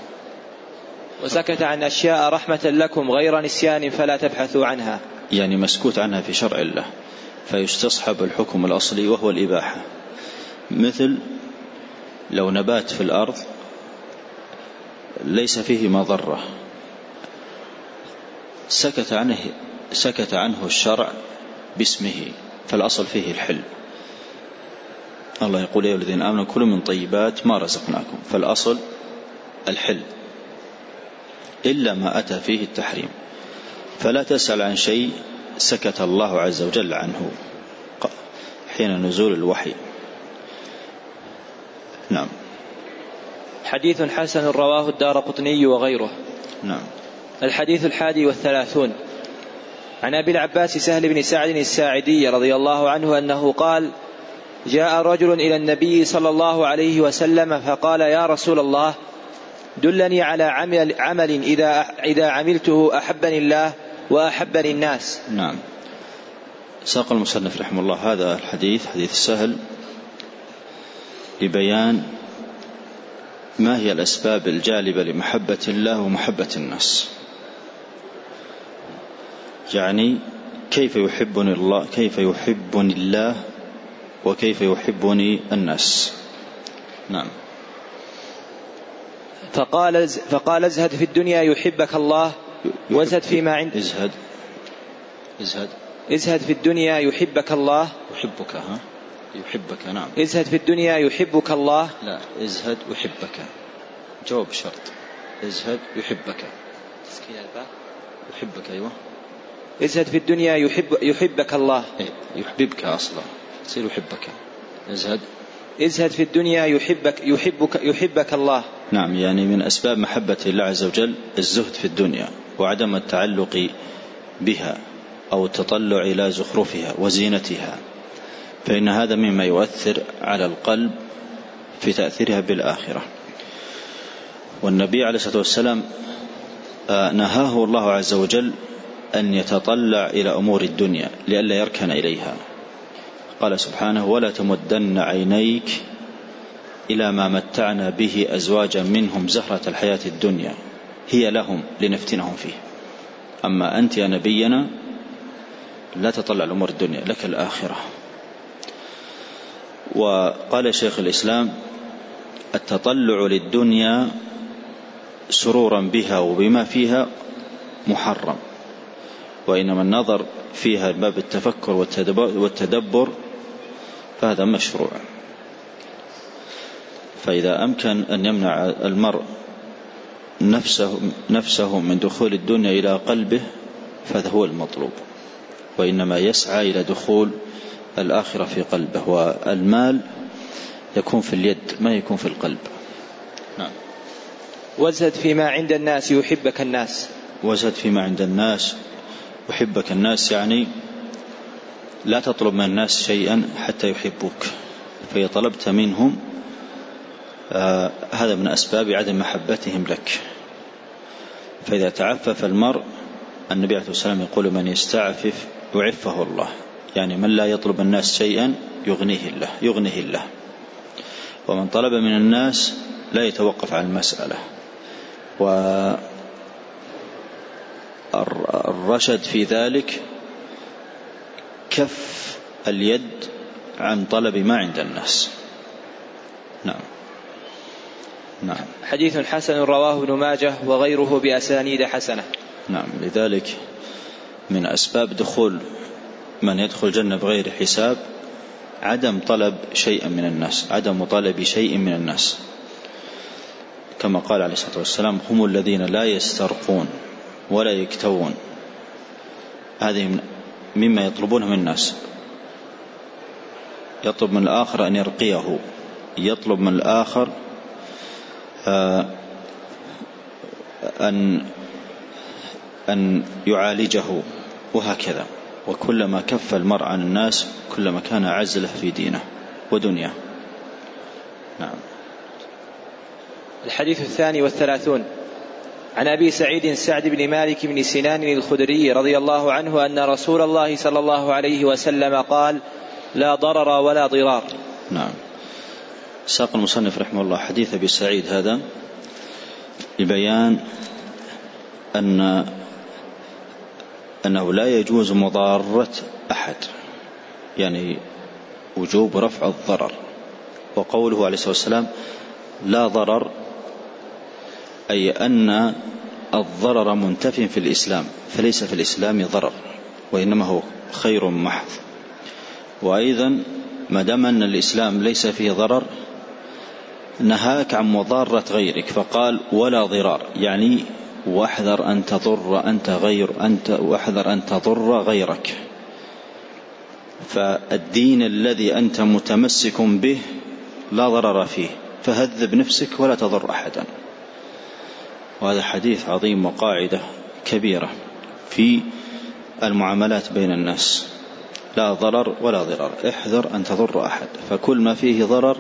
وسكت عن أشياء رحمة لكم غير نسيان فلا تبحثوا عنها يعني مسكوت عنها في شرع الله فيستصحب الحكم الأصلي وهو الإباحة. مثل لو نبات في الأرض ليس فيه مضرة سكت عنه سكت عنه الشرع باسمه فالأصل فيه الحل. الله يقول يا الذين آمنوا كلوا من طيبات ما رزقناكم فالأصل الحل إلا ما أتى فيه التحريم. فلا تسأل عن شيء سكت الله عز وجل عنه حين نزول الوحي. نعم. حديث حسن رواه الدارقطني وغيره. نعم. الحديث الحادي والثلاثون عن أبي العباس سهل بن سعد الساعدي رضي الله عنه أنه قال جاء رجل إلى النبي صلى الله عليه وسلم فقال يا رسول الله دلني على عمل, عمل إذا, إذا عملته أحبني الله وأحبني الناس. نعم. ساق المصنف رحمه الله هذا الحديث حديث سهل لبيان ما هي الأسباب الجالبة لمحبة الله ومحبة الناس. يعني كيف يحبني الله كيف يحبني الله وكيف يحبني الناس. نعم. فقال فقال ازهد في الدنيا يحبك الله وازهد فيما عندك. ازهد ازهد ازهد في الدنيا يحبك الله يحبك ها يحبك. نعم. ازهد في الدنيا يحبك الله. لا ازهد يحبك جواب شرط. ازهد يحبك تسكين الباء يحبك. أيوة ازهد في الدنيا يحب يحبك الله. يحببك أصلا، تصير يحبك. ازهد ازهد في الدنيا يحبك يحبك يحبك الله. نعم، يعني من أسباب محبة الله عز وجل الزهد في الدنيا وعدم التعلق بها أو التطلع إلى زخرفها وزينتها، فإن هذا مما يؤثر على القلب في تأثيرها بالآخرة. والنبي عليه الصلاة والسلام نهاه الله عز وجل أن يتطلع إلى أمور الدنيا لئلا يركن إليها. قال سبحانه: ولا تمدن عينيك إلى ما متعنا به أزواجا منهم زهرة الحياة الدنيا هي لهم لنفتنهم فيه. أما أنت يا نبينا لا تطلع الأمور الدنيا، لك الآخرة. وقال شيخ الإسلام: التطلع للدنيا سرورا بها وبما فيها محرم، وإنما النظر فيها باب التفكر والتدبر فهذا مشروع. فإذا أمكن أن يمنع المرء نفسه, نفسه من دخول الدنيا إلى قلبه فهذا هو المطلوب، وإنما يسعى إلى دخول الآخرة في قلبه. والمال يكون في اليد ما يكون في القلب. نعم. وازهد فيما عند الناس يحبك الناس. وازهد فيما عند الناس يحبك الناس، يعني لا تطلب من الناس شيئا حتى يحبوك، فإذا طلبت منهم آه هذا من أسباب عدم محبتهم لك. فإذا تعفف المرء، النبي عليه الصلاة والسلام يقول: من يستعفف يعفه الله، يعني من لا يطلب الناس شيئا يغنيه الله يغنيه الله. ومن طلب من الناس لا يتوقف عن المسألة. والرشد في ذلك كف اليد عن طلب ما عند الناس. نعم. نعم. حديث حسن رواه ابن ماجه وغيره بأسانيد حسنة. نعم. لذلك من أسباب دخول من يدخل الجنة بغير حساب عدم طلب شيء من الناس، عدم طلب شيء من الناس، كما قال عليه الصلاة والسلام: هم الذين لا يسترقون ولا يكتوون. هذه مما يطلبونه من الناس. يطلب من الآخر أن يرقيه، يطلب من الآخر أن أن يعالجه، وهكذا. وكلما كف المرء عن الناس كلما كان أعز له في دينه ودنياه. نعم. الحديث الثاني والثلاثون عن أبي سعيد سعد بن مالك بن سنان الخدري رضي الله عنه أن رسول الله صلى الله عليه وسلم قال: لا ضرر ولا ضرار. نعم. ساق المصنف رحمه الله حديث أبي سعيد هذا لبيان أن أنه لا يجوز مضارة أحد، يعني وجوب رفع الضرر. وقوله عليه الصلاة والسلام لا ضرر، أي أن الضرر منتف في الإسلام، فليس في الإسلام ضرر وإنما هو خير محض. وأيضا ما دام أن الإسلام ليس فيه ضرر نهاك عن مضارة غيرك، فقال ولا ضرار، يعني واحذر أن تضر أنت غير أنت واحذر أن تضر غيرك. فالدين الذي أنت متمسك به لا ضرر فيه، فهذب نفسك ولا تضر أحدا. وهذا حديث عظيم وقاعدة كبيرة في المعاملات بين الناس. لا ضرر ولا ضرار، احذر أن تضر أحد، فكل ما فيه ضرر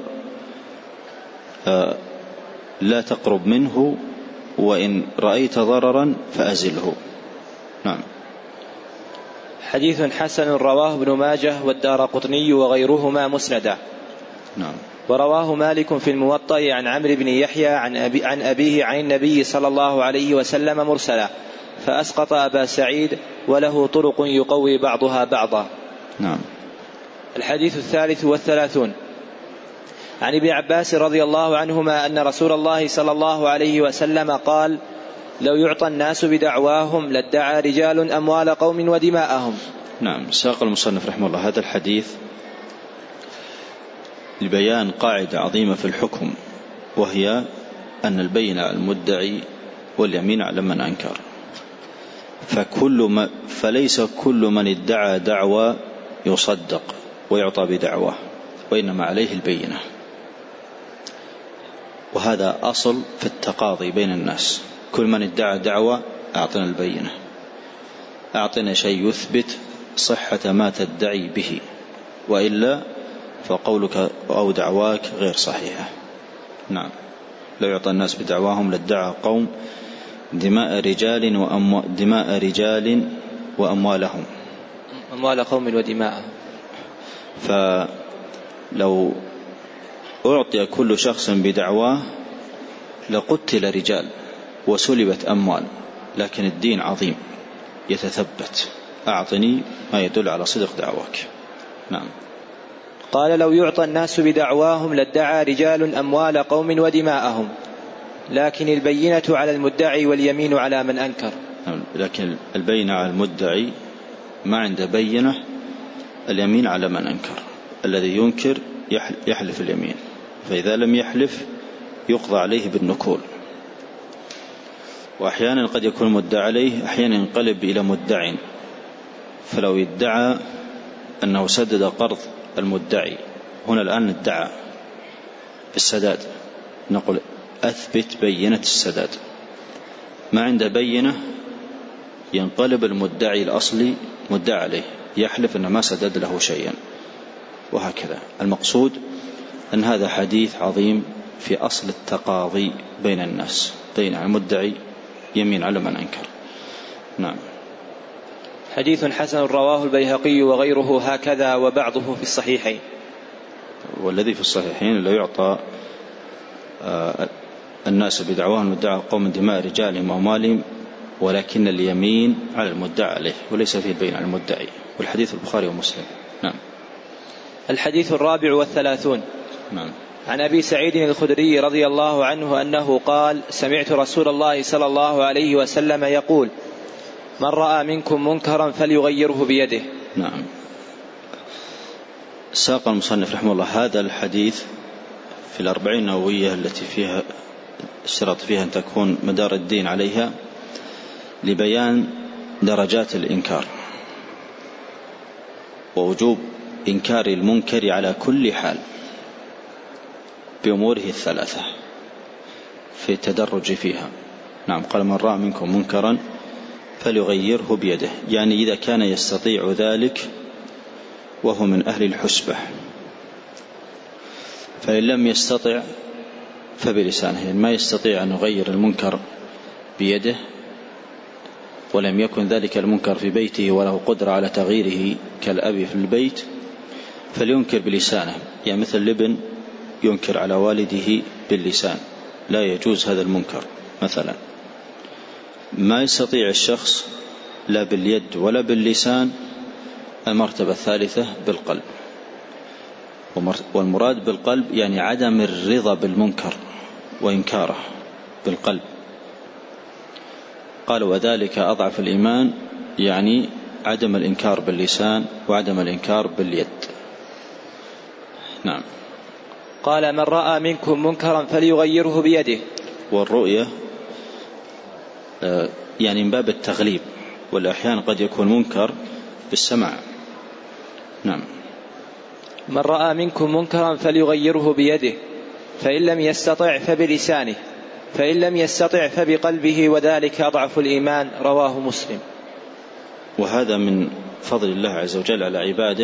لا تقرب منه، وإن رأيت ضررا فأزله. نعم. حديث حسن رواه ابن ماجه والدارقطني وغيرهما مسندا. نعم. ورواه مالك في الموطأ عن عمرو بن يحيى عن, أبي عن أبيه عن النبي صلى الله عليه وسلم مرسلا، فأسقط أبا سعيد وله طرق يقوي بعضها بعضا. نعم. الحديث الثالث والثلاثون عن ابن عباس رضي الله عنهما أن رسول الله صلى الله عليه وسلم قال: لو يعطى الناس بدعواهم لادعى رجال أموال قوم ودماءهم. نعم. ساق المصنف رحمه الله هذا الحديث لبيان قاعدة عظيمة في الحكم، وهي أن البينة على المدعي واليمين على من أنكر. فكل ما فليس كل من ادعى دعوى يصدق ويعطى بدعواه، وإنما عليه البينة. وهذا أصل في التقاضي بين الناس، كل من ادعى دعوى أعطنا البينة، أعطنا شيء يثبت صحة ما تدعي به، وإلا فقولك أو دعواك غير صحيحة. نعم. لو يعطى الناس بدعواهم لادعى قوم دماء رجال وأمو... دماء رجال وأموالهم، أموال قوم ودماءهم. فلو أعطي كل شخص بدعواه لقتل رجال وسلبت أموال، لكن الدين عظيم يتثبت، أعطني ما يدل على صدق دعواك. نعم. قال: لو يعطى الناس بدعواهم لادعى رجال أموال قوم ودماءهم، لكن البينة على المدعي واليمين على من أنكر. لكن البينة على المدعي، ما عنده بينة، اليمين على من أنكر. الذي ينكر يحلف اليمين، فإذا لم يحلف يقضى عليه بالنكول. وأحيانا قد يكون مدعى عليه أحيانا ينقلب إلى مدع، فلو ادعى أنه سدد قرض المدعي، هنا الآن ادعى بالسداد، نقول أثبت بينة السداد. ما عنده بينة ينقلب المدعي الأصلي مدعى عليه، يحلف أنه ما سدد له شيئا، وهكذا. المقصود أن هذا حديث عظيم في أصل التقاضي بين الناس، بين المدعي يمين على من أنكر. نعم. حديث حسن رواه البيهقي وغيره هكذا، وبعضه في الصحيحين. والذي في الصحيحين لو يعطى الناس بدعواهم مدعى قوم دماء رجال وأموالهم، ولكن اليمين على المدعى عليه وليس فيه البين على المدعي، والحديث البخاري ومسلم. نعم. الحديث الرابع والثلاثون. نعم. عن أبي سعيد الخدري رضي الله عنه أنه قال: سمعت رسول الله صلى الله عليه وسلم يقول: من رأى منكم منكرا فليغيره بيده. نعم. ساق المصنف رحمه الله هذا الحديث في الأربعين النووية التي فيها اشترط فيها أن تكون مدار الدين عليها، لبيان درجات الإنكار ووجوب إنكار المنكر على كل حال بأموره الثلاثة في التدرج فيها. نعم. قال: من رأى منكم منكرا فليغيره بيده، يعني إذا كان يستطيع ذلك وهو من أهل الحسبة، فإن لم يستطع فبلسانه، يعني ما يستطيع أن يغير المنكر بيده ولم يكن ذلك المنكر في بيته وله قدرة على تغييره كالأب في البيت، فلينكر بلسانه، يعني مثل الابن ينكر على والده باللسان، لا يجوز هذا المنكر مثلا. ما يستطيع الشخص لا باليد ولا باللسان، المرتبة الثالثة بالقلب، والمراد بالقلب يعني عدم الرضا بالمنكر وإنكاره بالقلب. قال: وذلك أضعف الإيمان، يعني عدم الإنكار باللسان وعدم الإنكار باليد. نعم. قال: من رأى منكم منكرا فليغيره بيده. والرؤية يعني من باب التغليب، والأحيان قد يكون منكر بالسمع. نعم. من رأى منكم منكرا فليغيره بيده، فإن لم يستطع فبلسانه، فإن لم يستطع فبقلبه، وذلك أضعف الإيمان. رواه مسلم. وهذا من فضل الله عز وجل على عباده،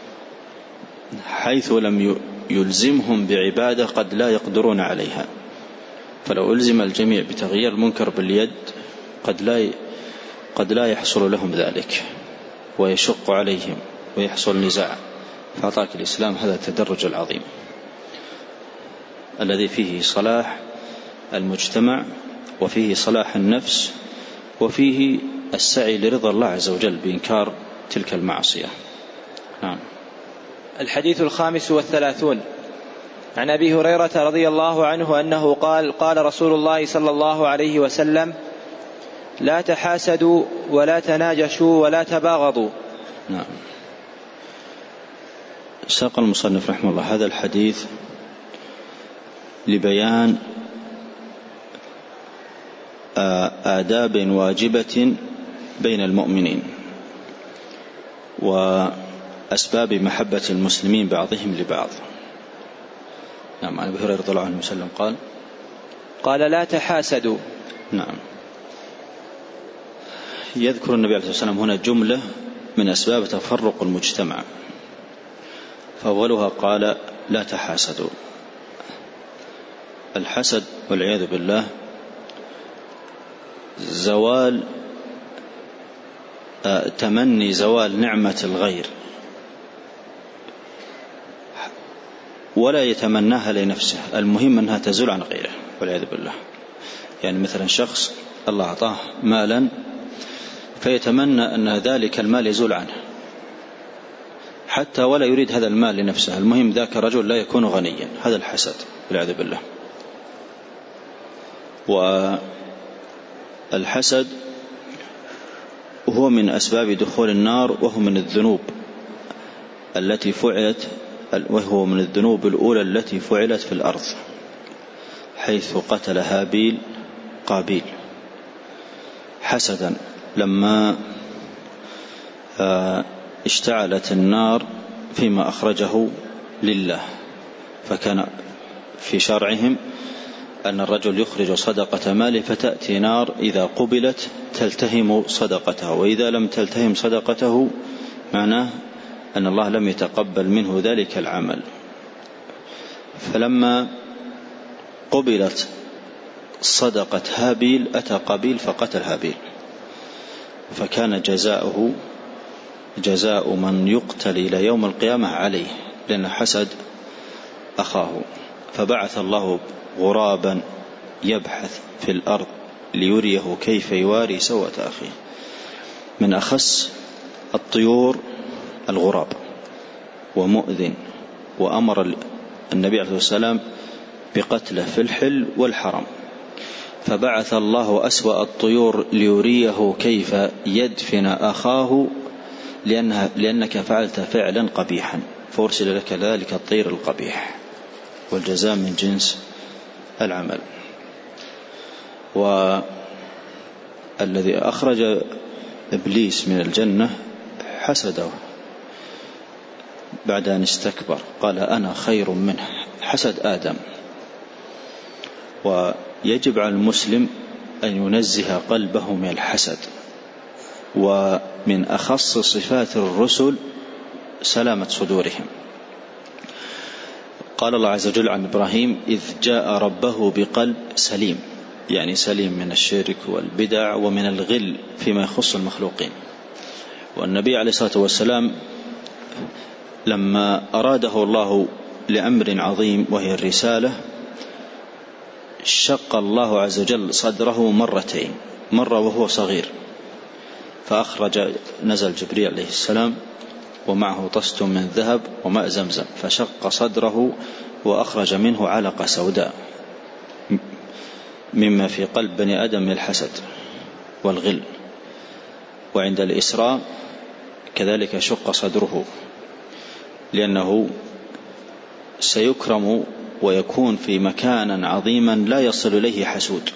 حيث لم يلزمهم بعبادة قد لا يقدرون عليها. فلو ألزم الجميع بتغيير المنكر باليد قد لا قد لا يحصل لهم ذلك ويشق عليهم ويحصل نزاع. فأعطاك الإسلام هذا التدرج العظيم الذي فيه صلاح المجتمع وفيه صلاح النفس وفيه السعي لرضا الله عز وجل بإنكار تلك المعصية. نعم. الحديث الخامس والثلاثون. عن أبي هريرة رضي الله عنه أنه قال: قال رسول الله صلى الله عليه وسلم: لا تحاسدوا ولا تناجشوا ولا تباغضوا. نعم. ساق المصنف رحمه الله هذا الحديث لبيان آداب واجبة بين المؤمنين وأسباب محبة المسلمين بعضهم لبعض. نعم. عن أبي هريرة رضي الله عنه وسلم قال قال لا تحاسدوا. نعم. يذكر النبي عليه الصلاة والسلام هنا جملة من أسباب تفرق المجتمع، فأولها قال لا تحاسدوا. الحسد والعياذ بالله زوال تمني زوال نعمة الغير ولا يتمناها لنفسه، المهم أنها تزول عن غيره والعياذ بالله. يعني مثلا شخص الله أعطاه مالا فيتمنى أن ذلك المال يزول عنه حتى ولا يريد هذا المال لنفسه، المهم ذاك رجل لا يكون غنيا، هذا الحسد والعياذ بالله. والحسد هو من أسباب دخول النار، وهو من الذنوب التي فعلت وهو من الذنوب الأولى التي فعلت في الأرض، حيث قتل هابيل قابيل حسدا لما اشتعلت النار فيما أخرجه لله. فكان في شرعهم أن الرجل يخرج صدقة ماله فتأتي نار إذا قبلت تلتهم صدقته، وإذا لم تلتهم صدقته معناه أن الله لم يتقبل منه ذلك العمل. فلما قبلت صدقة هابيل أتى قابيل فقتل هابيل، فكان جزاؤه جزاء من يقتل إلى يوم القيامة عليه، لأن حسد أخاه. فبعث الله غرابا يبحث في الأرض ليريه كيف يواري سوءة أخيه. من أخس الطيور الغراب ومؤذن، وأمر النبي عليه الصلاة والسلام بقتله في الحل والحرم. فبعث الله أسوأ الطيور ليريه كيف يدفن أخاه لأنها لأنك فعلت فعلا قبيحا، فأرسل لك ذلك الطير القبيح، والجزاء من جنس العمل. والذي أخرج إبليس من الجنة حسده بعد أن استكبر، قال أنا خير منه، حسد آدم. ويجب على المسلم أن ينزه قلبه من الحسد. ومن أخص صفات الرسل سلامة صدورهم. قال الله عز وجل عن إبراهيم إذ جاء ربه بقلب سليم، يعني سليم من الشرك والبدع ومن الغل فيما يخص المخلوقين. والنبي عليه الصلاة والسلام لما أراده الله لأمر عظيم وهي الرسالة شق الله عز وجل صدره مرتين، مرة وهو صغير فأخرج نزل جبريل عليه السلام ومعه طست من ذهب وماء زمزم فشق صدره وأخرج منه علقة سوداء مما في قلب بني آدم من الحسد والغل. وعند الإسراء كذلك شق صدره لأنه سيكرم ويكون في مكان عظيما لا يصل إليه حسود.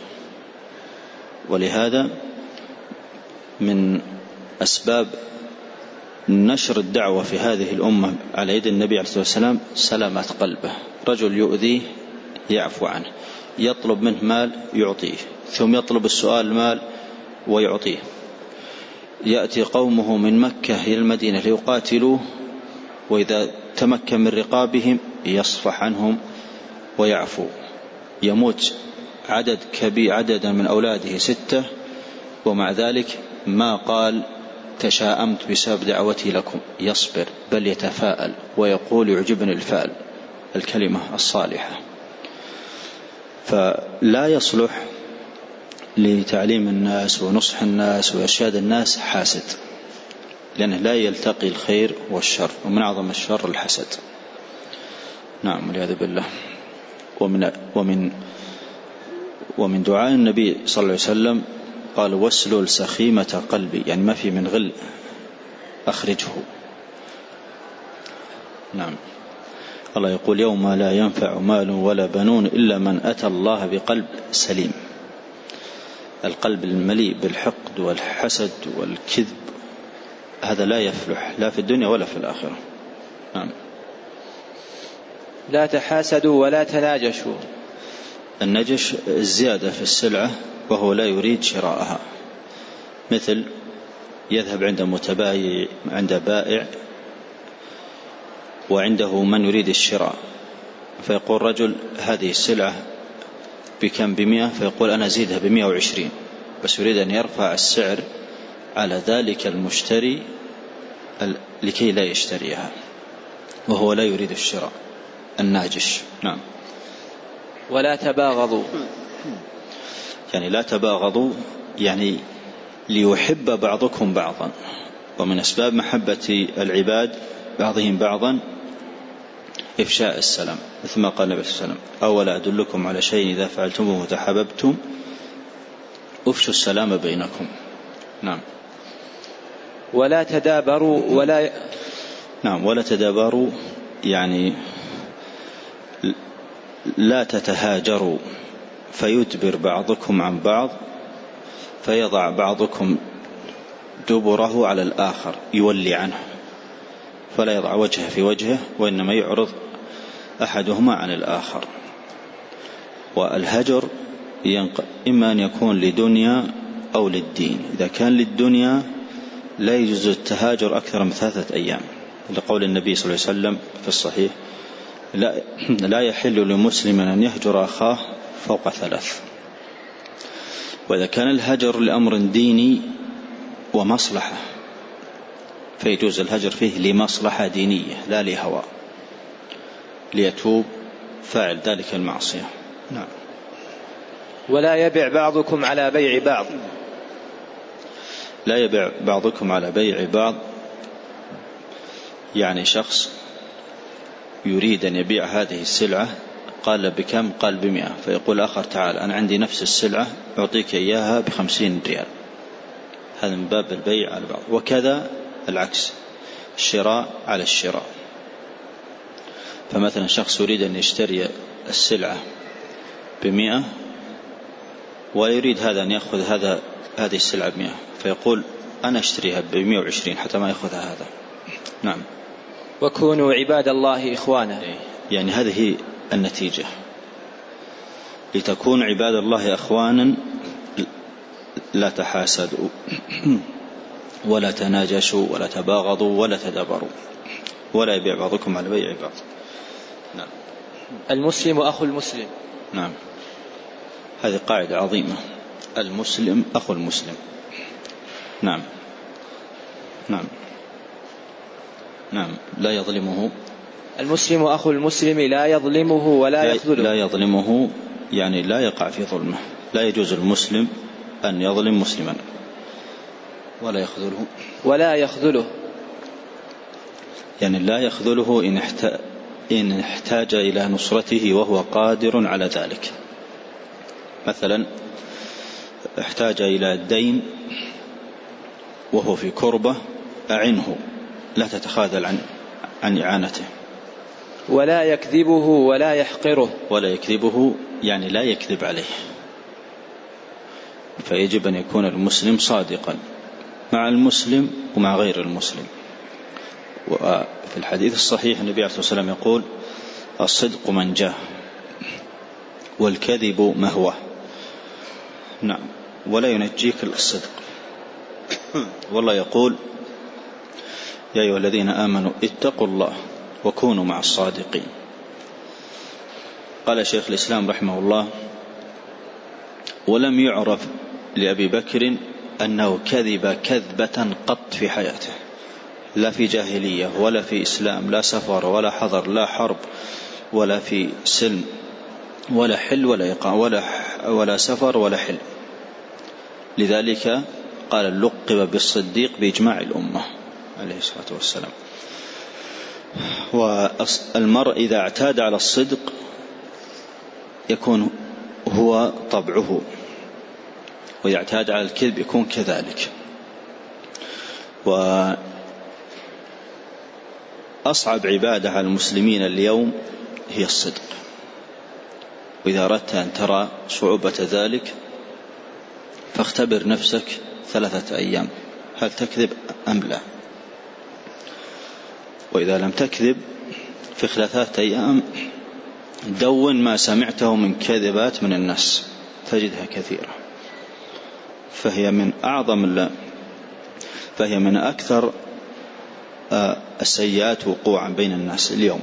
ولهذا من أسباب نشر الدعوة في هذه الأمة على يد النبي عليه الصلاة والسلام سلامة قلبه. رجل يؤذيه يعفو عنه، يطلب منه مال يعطيه، ثم يطلب السؤال مال ويعطيه. يأتي قومه من مكة إلى المدينة ليقاتلوه، وإذا تمكن من رقابهم يصفح عنهم ويعفو. يموت عدد كبير عددا من أولاده ستة، ومع ذلك ما قال تشاءمت بسبب دعوتي لكم، يصبر بل يتفاءل ويقول يعجبني الفعل، الكلمة الصالحة. فلا يصلح لتعليم الناس ونصح الناس وإرشاد الناس حاسد، لأنه لا يلتقي الخير والشر، ومن أعظم الشر الحسد. نعم والعياذ بالله. ومن ومن ومن دعاء النبي صلى الله عليه وسلم قال واسلل سخيمة قلبي، يعني ما في من غل أخرجه. نعم. الله يقول يوم لا ينفع مال ولا بنون إلا من أتى الله بقلب سليم. القلب المليء بالحقد والحسد والكذب هذا لا يفلح لا في الدنيا ولا في الآخرة. نعم. لا تحاسدوا ولا تناجشوا. النجش الزيادة في السلعة وهو لا يريد شراءها، مثل يذهب عند متبايع عند بائع وعنده من يريد الشراء، فيقول رجل هذه السلعة بكم؟ بمئة، فيقول أنا زيدها بمئة وعشرين، بس يريد أن يرفع السعر على ذلك المشتري لكي لا يشتريها، وهو لا يريد الشراء، الناجش. نعم. ولا تباغضوا، يعني لا تباغضوا يعني ليحب بعضكم بعضا، ومن أسباب محبة العباد بعضهم بعضا إفشاء السلام، مثل ما قال النبي صلى الله عليه وسلم: أولا أدلكم على شيء إذا فعلتموه تحاببتم أفشوا السلام بينكم. نعم. ولا تدابروا ولا ي... نعم. ولا تدابروا يعني لا تتهاجروا فيدبر بعضكم عن بعض، فيضع بعضكم دبره على الآخر يولي عنه، فلا يضع وجهه في وجهه، وإنما يعرض أحدهما عن الآخر. والهجر إما أن يكون لدنيا أو للدين. إذا كان للدنيا لا يجوز التهاجر أكثر من ثلاثة أيام، لقول النبي صلى الله عليه وسلم في الصحيح: لا, لا يحل لمسلم أن يهجر أخاه فوق ثلاث. وإذا كان الهجر لأمر ديني ومصلحة فيجوز الهجر فيه لمصلحة دينية لا لهوى، ليتوب فاعل ذلك المعصية. نعم. ولا يبيع بعضكم على بيع بعض. لا يبيع بعضكم على بيع بعض يعني شخص يريد أن يبيع هذه السلعة، قال بكم؟ قال بمئة، فيقول آخر: تعال أنا عندي نفس السلعة أعطيك إياها بخمسين ريال. هذا من باب البيع على بعض. وكذا العكس، الشراء على الشراء. فمثلا شخص يريد أن يشتري السلعة بمئة ويريد هذا أن يأخذ هذا هذه السلعة بمئة، فيقول أنا أشتريها بمئة وعشرين حتى ما يأخذها هذا. نعم. وكونوا عباد الله إخوانا. يعني هذه النتيجة، لتكون عباد الله أخوانا، لا تحاسدوا ولا تناجشوا ولا تباغضوا ولا تدابروا، ولا يبيع بعضكم على بيع بعض. نعم. المسلم أخو المسلم. نعم. هذه قاعدة عظيمة، المسلم أخو المسلم. نعم. نعم. نعم. لا يظلمه. المسلم أخو المسلم لا يظلمه ولا يخذله. لا يظلمه يعني لا يقع في ظلمه. لا يجوز المسلم أن يظلم مسلما، ولا يخذله. ولا يخذله يعني لا يخذله إن احتاج إن احتاج إلى نصرته وهو قادر على ذلك. مثلا احتاج إلى الدين وهو في كربة، أعنه، لا تتخاذل عن عن إعانته. ولا يكذبه ولا يحقره. ولا يكذبه يعني لا يكذب عليه، فيجب أن يكون المسلم صادقا مع المسلم ومع غير المسلم. وفي الحديث الصحيح النبي عليه الصلاة والسلام يقول: الصدق منجاه والكذب مهوى. نعم. ولا ينجيك إلا الصدق. والله يقول: يا أيها الذين آمنوا اتقوا الله وكونوا مع الصادقين. قال شيخ الإسلام رحمه الله: ولم يعرف لأبي بكر أنه كذب كذبة قط في حياته، لا في جاهلية ولا في إسلام، لا سفر ولا حضر، لا حرب ولا في سلم ولا حل ولا إقامة ولا, ولا سفر ولا حل. لذلك قال: لقب بالصديق بإجماع الأمة عليه الصلاة والسلام. والمرء إذا اعتاد على الصدق يكون هو طبعه، ويعتاد على الكذب يكون كذلك. وأصعب عبادة على المسلمين اليوم هي الصدق. وإذا أردت أن ترى صعوبة ذلك فاختبر نفسك ثلاثة أيام هل تكذب أم لا. وإذا لم تكذب في ثلاثة أيام دون ما سمعته من كذبات من الناس تجدها كثيرة، فهي من أعظم الله فهي من أكثر السيئات وقوعا بين الناس اليوم.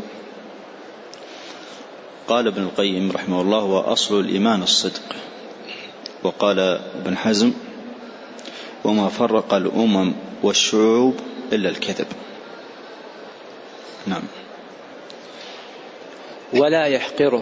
قال ابن القيم رحمه الله: وأصل الإيمان الصدق. وقال ابن حزم: وما فرق الأمم والشعوب إلا الكذب. نعم. ولا يحقره.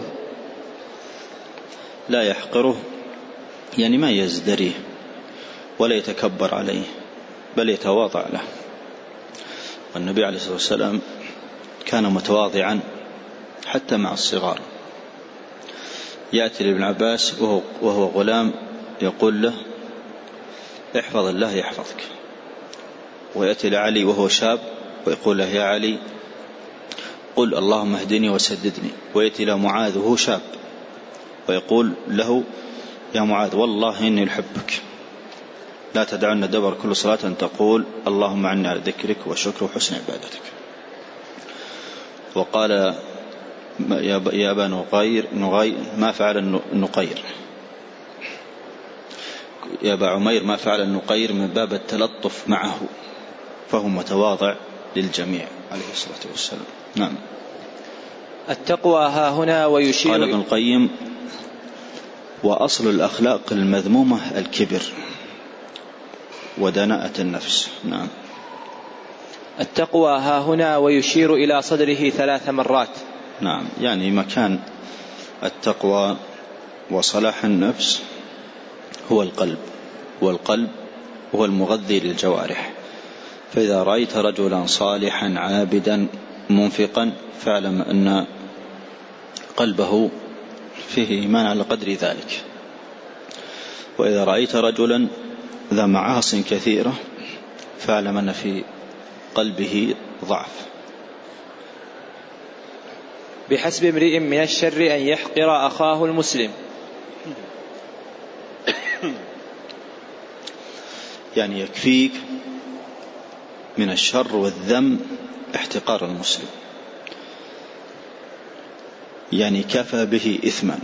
لا يحقره يعني ما يزدريه ولا يتكبر عليه بل يتواضع له. والنبي عليه الصلاة والسلام كان متواضعا حتى مع الصغار. يأتي لابن عباس وهو, وهو غلام يقول له: احفظ الله يحفظك. ويأتي لعلي وهو شاب ويقول له: يا علي قل اللهم اهدني وسددني. ويأتي له معاذ وهو شاب ويقول له: يا معاذ والله إني أحبك لا تدعنا دبر كل صلاة أن تقول اللهم عني على ذكرك وشكرك وحسن عبادتك. وقال: يا أبا نغير, نغير ما فعل النقير يا أبا عمير ما فعل النقير من باب التلطف معه، فهو متواضع للجميع عليه الصلاة والسلام. نعم. التقوى ها هنا ويشير. قال ابن القيم: وأصل الأخلاق المذمومة الكبر ودناءة النفس. نعم. التقوى ها هنا ويشير إلى صدره ثلاث مرات. نعم، يعني مكان التقوى وصلاح النفس هو القلب، والقلب هو المغذي للجوارح. فإذا رأيت رجلا صالحا عابدا منفقا فاعلم أن قلبه فيه إيمان على قدر ذلك. وإذا رأيت رجلا ذا معاصٍ كثيرة فاعلم أن في قلبه ضعف. بحسب امرئ من الشر أن يحقر أخاه المسلم. يعني يكفيك من الشر والذم احتقار المسلم، يعني كفى به إثما.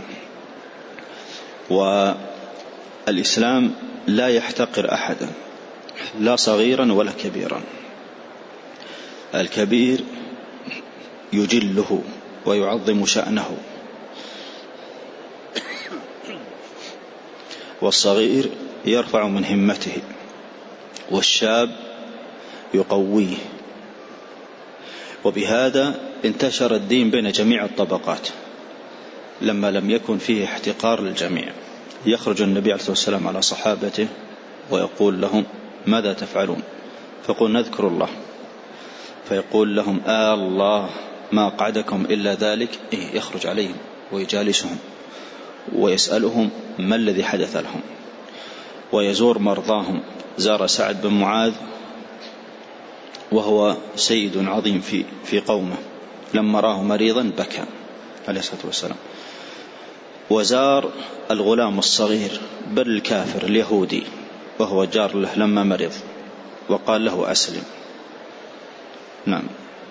والإسلام لا يحتقر أحدا لا صغيرا ولا كبيرا. الكبير يجله ويعظم شأنه، والصغير يرفع من همته، والشاب يقويه. وبهذا انتشر الدين بين جميع الطبقات لما لم يكن فيه احتقار للجميع. يخرج النبي عليه الصلاة والسلام على صحابته ويقول لهم: ماذا تفعلون؟ فقل: نذكر الله. فيقول لهم: آه الله ما قعدكم إلا ذلك. إيه؟ يخرج عليهم ويجالسهم ويسألهم ما الذي حدث لهم، ويزور مرضاهم. زار سعد بن معاذ وهو سيد عظيم في في قومه، لما راه مريضا بكى عليه الصلاة والسلام. وزار الغلام الصغير بل الكافر اليهودي وهو جار له لما مرض وقال له: أسلم. نعم.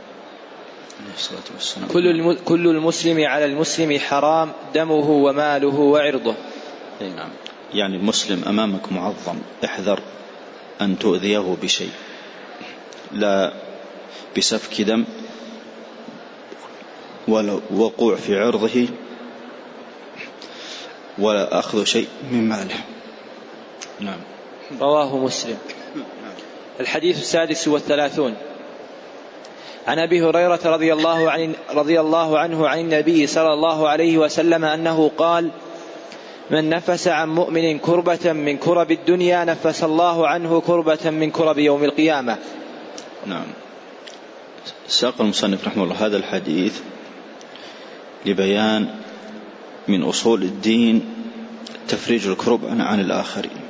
كل كل المسلم على المسلم حرام دمه وماله وعرضه. نعم، يعني المسلم أمامك معظم، احذر أن تؤذيه بشيء، لا بسفك دم ولا وقوع في عرضه ولا أخذ شيء من ماله. نعم. رواه مسلم. الحديث السادس والثلاثون عن أبي هريرة رضي الله عنه رضي الله عنه عن النبي صلى الله عليه وسلم أنه قال: من نفس عن مؤمن كربة من كرب الدنيا نفس الله عنه كربة من كرب يوم القيامة. نعم. ساق المصنف رحمه الله هذا الحديث لبيان من أصول الدين تفريج الكرب عن الآخرين.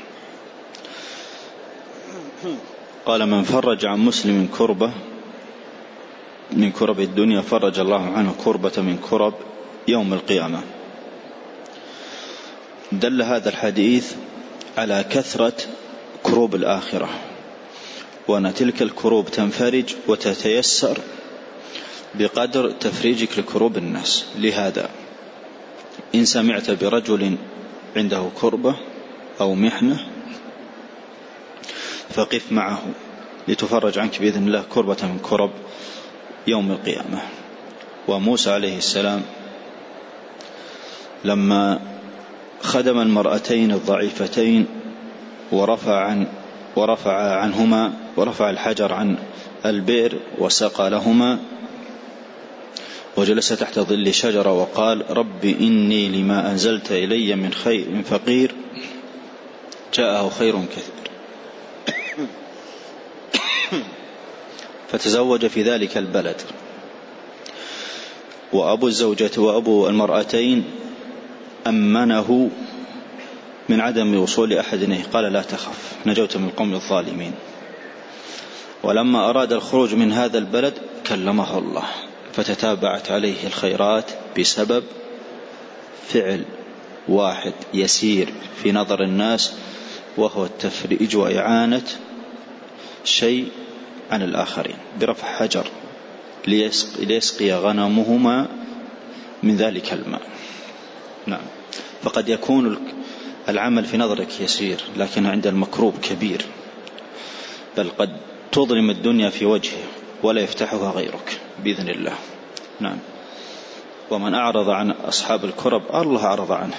قال: من فرج عن مسلم كربة من كرب الدنيا فرج الله عنه كربة من كرب يوم القيامة. دل هذا الحديث على كثرة كروب الآخرة، وأن تلك الكروب تنفرج وتتيسر بقدر تفريجك لكروب الناس. لهذا إن سمعت برجل عنده كربة أو محنة فقف معه لتفرج عنك بإذن الله كربة من كرب يوم القيامة. وموسى عليه السلام لما خدم المرأتين الضعيفتين ورفع عن ورفع عنهما ورفع الحجر عن البئر وسقى لهما وجلس تحت ظل شجرة وقال رب إني لما أنزلت إلي من خير فقير جاءه خير كثير فتزوج في ذلك البلد. وأبو الزوجة وأبو المرأتين أمنه من عدم وصول أحد إليه، قال لا تخف نجوت من القوم الظالمين. ولما أراد الخروج من هذا البلد كلمه الله فتتابعت عليه الخيرات بسبب فعل واحد يسير في نظر الناس، وهو التفريج وإعانة شيء عن الآخرين برفع حجر ليسقي غنمهما من ذلك الماء. نعم. فقد يكون العمل في نظرك يسير لكن عند المكروب كبير، بل قد تظلم الدنيا في وجهه ولا يفتحها غيرك بإذن الله. نعم. ومن أعرض عن أصحاب الكرب الله أعرض عنه.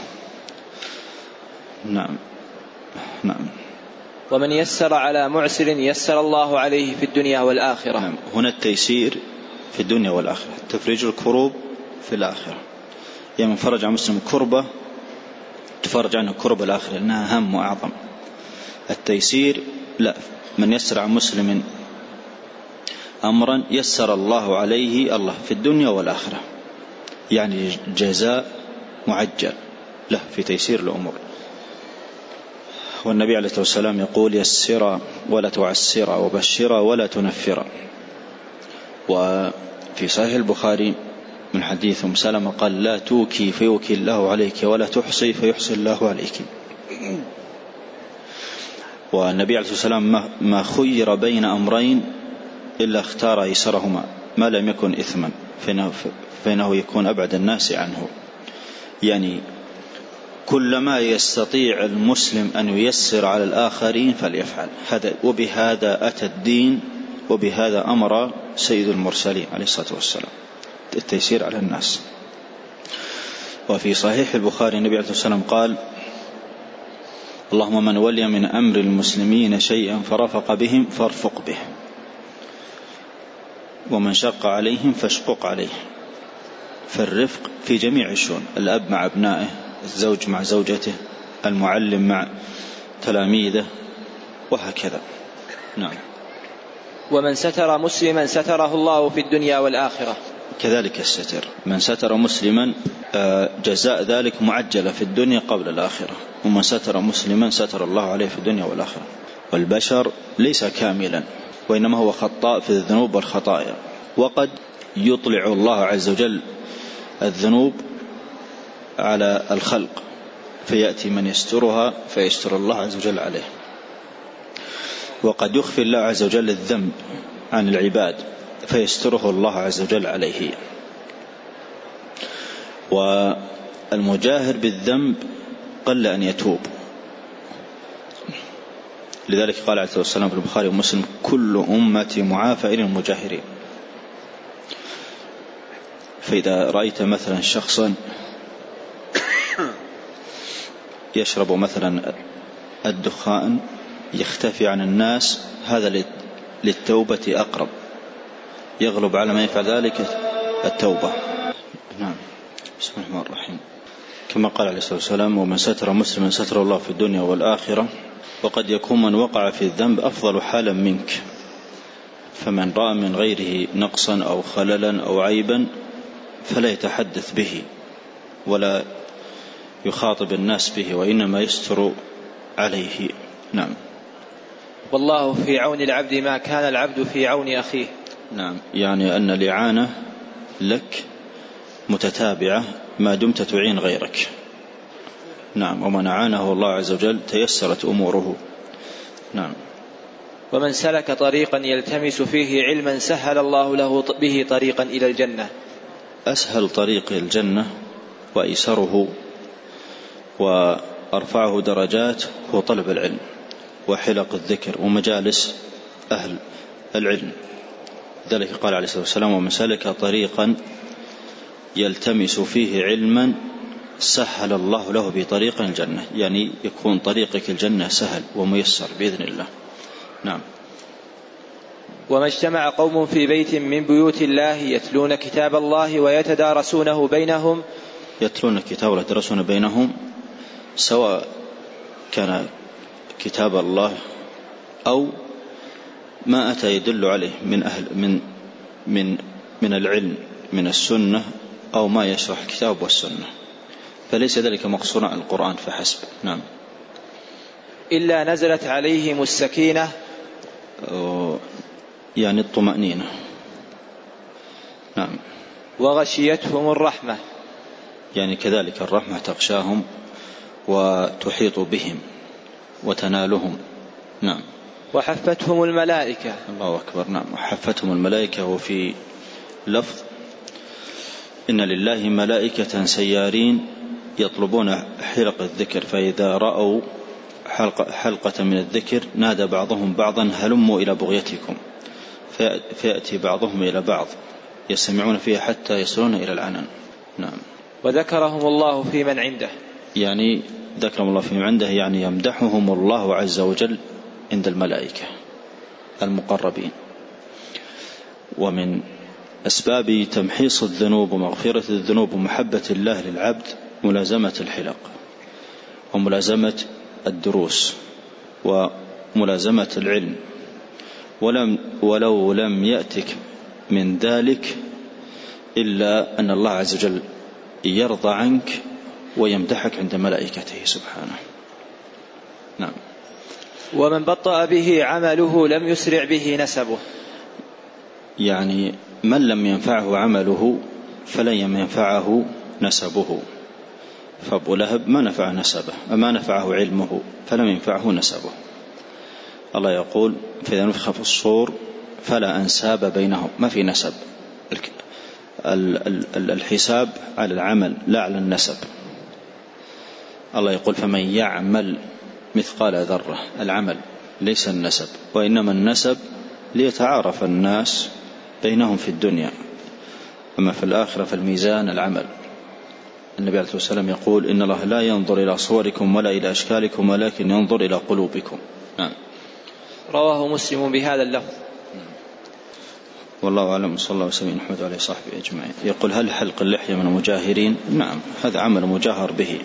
نعم. نعم. ومن يسر على معسر يسر الله عليه في الدنيا والآخرة. نعم. هنا التيسير في الدنيا والآخرة، تفريج الكروب في الآخرة. يعني من فرج عن مسلم كربة تفرج عنه كرب الآخرة لأنها هم وأعظم. التيسير لا، من يسر عن مسلم أمرا يسر الله عليه الله في الدنيا والآخرة، يعني جزاء معجل له في تيسير الأمور. والنبي عليه الصلاة والسلام يقول يسر ولا تعسر وبشر ولا تنفر. وفي صحيح البخاري من حديث أم سلمة قال لا توكي فيوكي الله عليك ولا تحصي فيحصي الله عليك. والنبي عليه الصلاة والسلام ما خير بين أمرين إلا اختار أيسرهما ما لم يكن إثما فإنه, فإنه يكون أبعد الناس عنه. يعني كلما يستطيع المسلم أن ييسر على الآخرين فليفعل هذا. وبهذا أتى الدين وبهذا أمر سيد المرسلين عليه الصلاة والسلام، التيسير على الناس. وفي صحيح البخاري النبي عليه الصلاة والسلام قال اللهم من ولي من أمر المسلمين شيئا فرفق بهم فارفق به، ومن شق عليهم فاشقق عليه. فالرفق في جميع الشؤون، الأب مع أبنائه، الزوج مع زوجته، المعلم مع تلاميذه، وهكذا. نعم. ومن ستر مسلما ستره الله في الدنيا والآخرة. كذلك الستر، من ستر مسلما جزاء ذلك معجلة في الدنيا قبل الآخرة، ومن ستر مسلما ستر الله عليه في الدنيا والآخرة. والبشر ليس كاملا، وإنما هو خطاء في الذنوب والخطايا، وقد يطلع الله عز وجل الذنوب على الخلق فيأتي من يسترها فيستر الله عز وجل عليه، وقد يخفي الله عز وجل الذنب عن العباد فيستره الله عز وجل عليه. والمجاهر بالذنب قل أن يتوب، لذلك قال عليه الصلاة والسلام في البخاري ومسلم كل أمتي معافى إلى المجاهرين. فإذا رأيت مثلا شخصا يشرب مثلا الدخان يختفي عن الناس، هذا للتوبة أقرب، يغلب على ما يفعل ذلك التوبة. نعم. بسم الله الرحمن الرحيم. كما قال عليه الصلاة والسلام ومن ستر مسلما ستر الله في الدنيا والآخرة. وقد يكون من وقع في الذنب أفضل حالا منك، فمن رأى من غيره نقصا أو خللا أو عيبا فلا يتحدث به ولا يخاطب الناس به، وإنما يستر عليه. نعم. والله في عون العبد ما كان العبد في عون أخيه. نعم. يعني أن الإعانة لك متتابعة ما دمت تعين غيرك، نعم. ومن أعانه الله عز وجل تيسرت أموره. نعم. ومن سلك طريقا يلتمس فيه علما سهل الله له به طريقا إلى الجنة. أسهل طريق الجنة وأيسره وأرفعه درجات هو طلب العلم وحلق الذكر ومجالس أهل العلم. ذلك قال عليه الصلاة والسلام: ومن سلك طريقا يلتمس فيه علما سهل الله له بطريق الجنة، يعني يكون طريقك الجنة سهل وميسر بإذن الله. نعم. وما اجتمع قوم في بيت من بيوت الله يتلون كتاب الله ويتدارسونه بينهم يتلون الكتاب ويتدارسونه بينهم سواء كان كتاب الله أو ما أتى يدل عليه من أهل من من من العلم من السنة أو ما يشرح الكتاب والسنة، فليس ذلك مقصورا على القرآن فحسب. نعم. إلا نزلت عليهم السكينة، يعني الطمأنينة. نعم. وغشيتهم الرحمة، يعني كذلك الرحمة تغشاهم وتحيط بهم وتنالهم. نعم. وحفتهم الملائكة. الله أكبر. نعم. وحفتهم الملائكة. وفي لفظ: إن لله ملائكة سيارين يطلبون حلق الذكر، فإذا رأوا حلقة, حلقة من الذكر نادى بعضهم بعضا: هلموا إلى بغيتكم، فيأتي بعضهم إلى بعض يستمعون فيها حتى يصلون إلى العنان. نعم. وذكرهم الله في من عنده، يعني ذكرهم الله في من عنده، يعني يمدحهم الله عز وجل عند الملائكة المقربين. ومن أسباب تمحيص الذنوب ومغفرة الذنوب ومحبة الله للعبد ملازمة الحلق وملازمة الدروس وملازمة العلم، ولم ولو لم يأتك من ذلك إلا أن الله عز وجل يرضى عنك ويمدحك عند ملائكته سبحانه. نعم. ومن بطأ به عمله لم يسرع به نسبه، يعني من لم ينفعه عمله فلن ينفعه نسبه، فأبو لهب ما نفع نسبه، ما نفعه علمه فلم ينفعه نسبه. الله يقول: فإذا نفخ في الصور فلا أنساب بينهم، ما في نسب، الحساب على العمل لا على النسب. الله يقول: فمن يعمل مثقال ذرة، العمل ليس النسب، وإنما النسب ليتعارف الناس بينهم في الدنيا، أما في الآخرة فالميزان العمل. النبي عليه الصلاة والسلام يقول: إن الله لا ينظر إلى صوركم ولا إلى أشكالكم ولكن ينظر إلى قلوبكم. نعم. رواه مسلم بهذا اللفظ. والله أعلم. صلى الله وسلم محمد عليه صحبه أجمعين. يقول: هل حلق اللحية من المجاهرين؟ نعم، هذا عمل مجاهر به،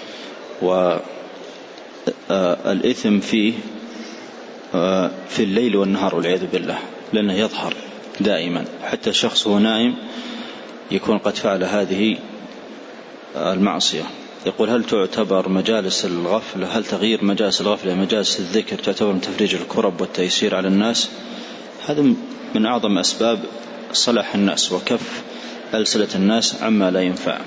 والإثم فيه في الليل والنهار والعياذ بالله، لأنه يظهر دائما، حتى الشخص هو نائم يكون قد فعل هذه المعصية. يقول: هل تعتبر مجالس الغفلة هل تغيير مجالس الغفلة مجالس الذكر تعتبر من تفريج الكرب والتيسير على الناس؟ هذا من أعظم أسباب صلاح الناس وكف ألسنة الناس عما لا ينفع.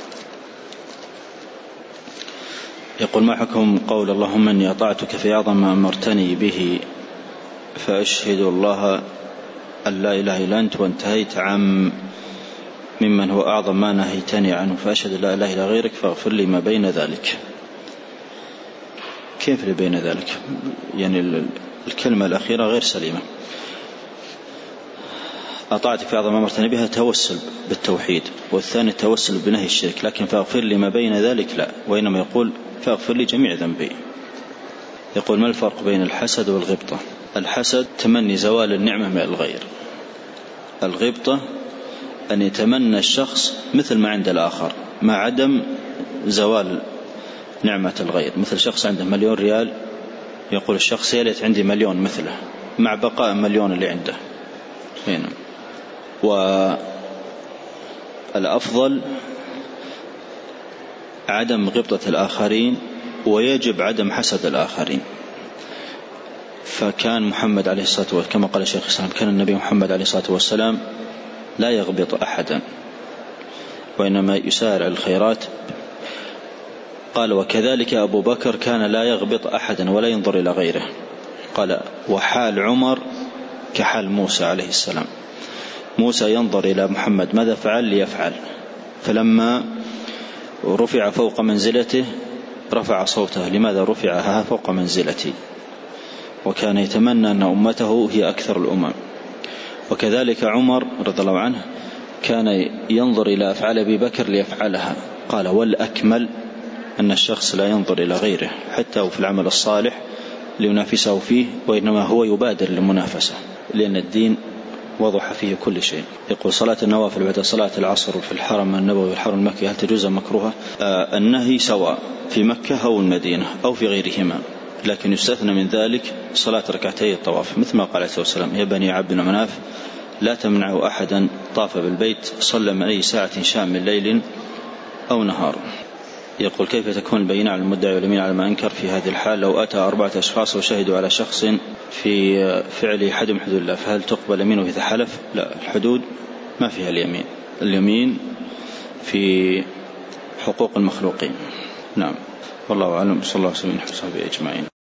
يقول: ما حكم قول اللهم إني أطعتك في أعظم ما أمرتني به فأشهد الله أن لا إله إلا أنت وانتهيت عن ممن هو أعظم ما نهيتني عنه فأشهد لا إله إلا غيرك فاغفر لي ما بين ذلك؟ كيف اللي بين ذلك؟ يعني الكلمة الأخيرة غير سليمة. أطاعتك في أعظم ما أمرتني بها توسل بالتوحيد، والثاني توسل بنهي الشرك، لكن فاغفر لي ما بين ذلك لا، وإنما يقول فاغفر لي جميع ذنبي. يقول: ما الفرق بين الحسد والغبطة؟ الحسد تمني زوال النعمة من الغير، الغبطة أن يتمنى الشخص مثل ما عند الآخر مع عدم زوال نعمة الغير. مثل شخص عنده مليون ريال يقول الشخص: يا ليت عندي مليون مثله، مع بقاء مليون اللي عنده. هنا والأفضل عدم غبطة الآخرين، ويجب عدم حسد الآخرين. فكان محمد عليه الصلاة والسلام كما قال الشيخ الإسلام، كان النبي محمد عليه الصلاة والسلام لا يغبط أحدا، وإنما يسارع الخيرات قال وكذلك أبو بكر كان لا يغبط أحدا ولا ينظر إلى غيره. قال وحال عمر كحال موسى عليه السلام، موسى ينظر إلى محمد ماذا فعل ليفعل، فلما رفع فوق منزلته رفع صوته، لماذا رفعها فوق منزلتي، وكان يتمنى أن أمته هي أكثر الأمم. وكذلك عمر رضي الله عنه كان ينظر إلى أفعال أبي بكر ليفعلها. قال والأكمل أن الشخص لا ينظر إلى غيره حتى وفي العمل الصالح لينافسه فيه، وإنما هو يبادر للمنافسة، لأن الدين وضح فيه كل شيء. يقول صلاة النوافل بعد صلاة العصر في الحرم النبوي والحرم المكي هل تجوز مكروهة؟ آه النهي سواء في مكة أو المدينة أو في غيرهما، لكن يستثنى من ذلك صلاة ركعتي الطواف، مثل ما قال عليه الصلاة والسلام يا بني عبد مناف لا تمنعوا أحدا طاف بالبيت صلى من أي ساعة شاء من ليل أو نهار. يقول كيف تكون البينة على المدعي واليمين على ما أنكر في هذه الحال لو أتى أربعة أشخاص وشهدوا على شخص في فعل حد من حدود الله، فهل تقبل يمينه إذا حلف؟ لا، الحدود ما فيها اليمين، اليمين في حقوق المخلوقين. نعم والله أعلم، صلى الله عليه وسلم أجمعين.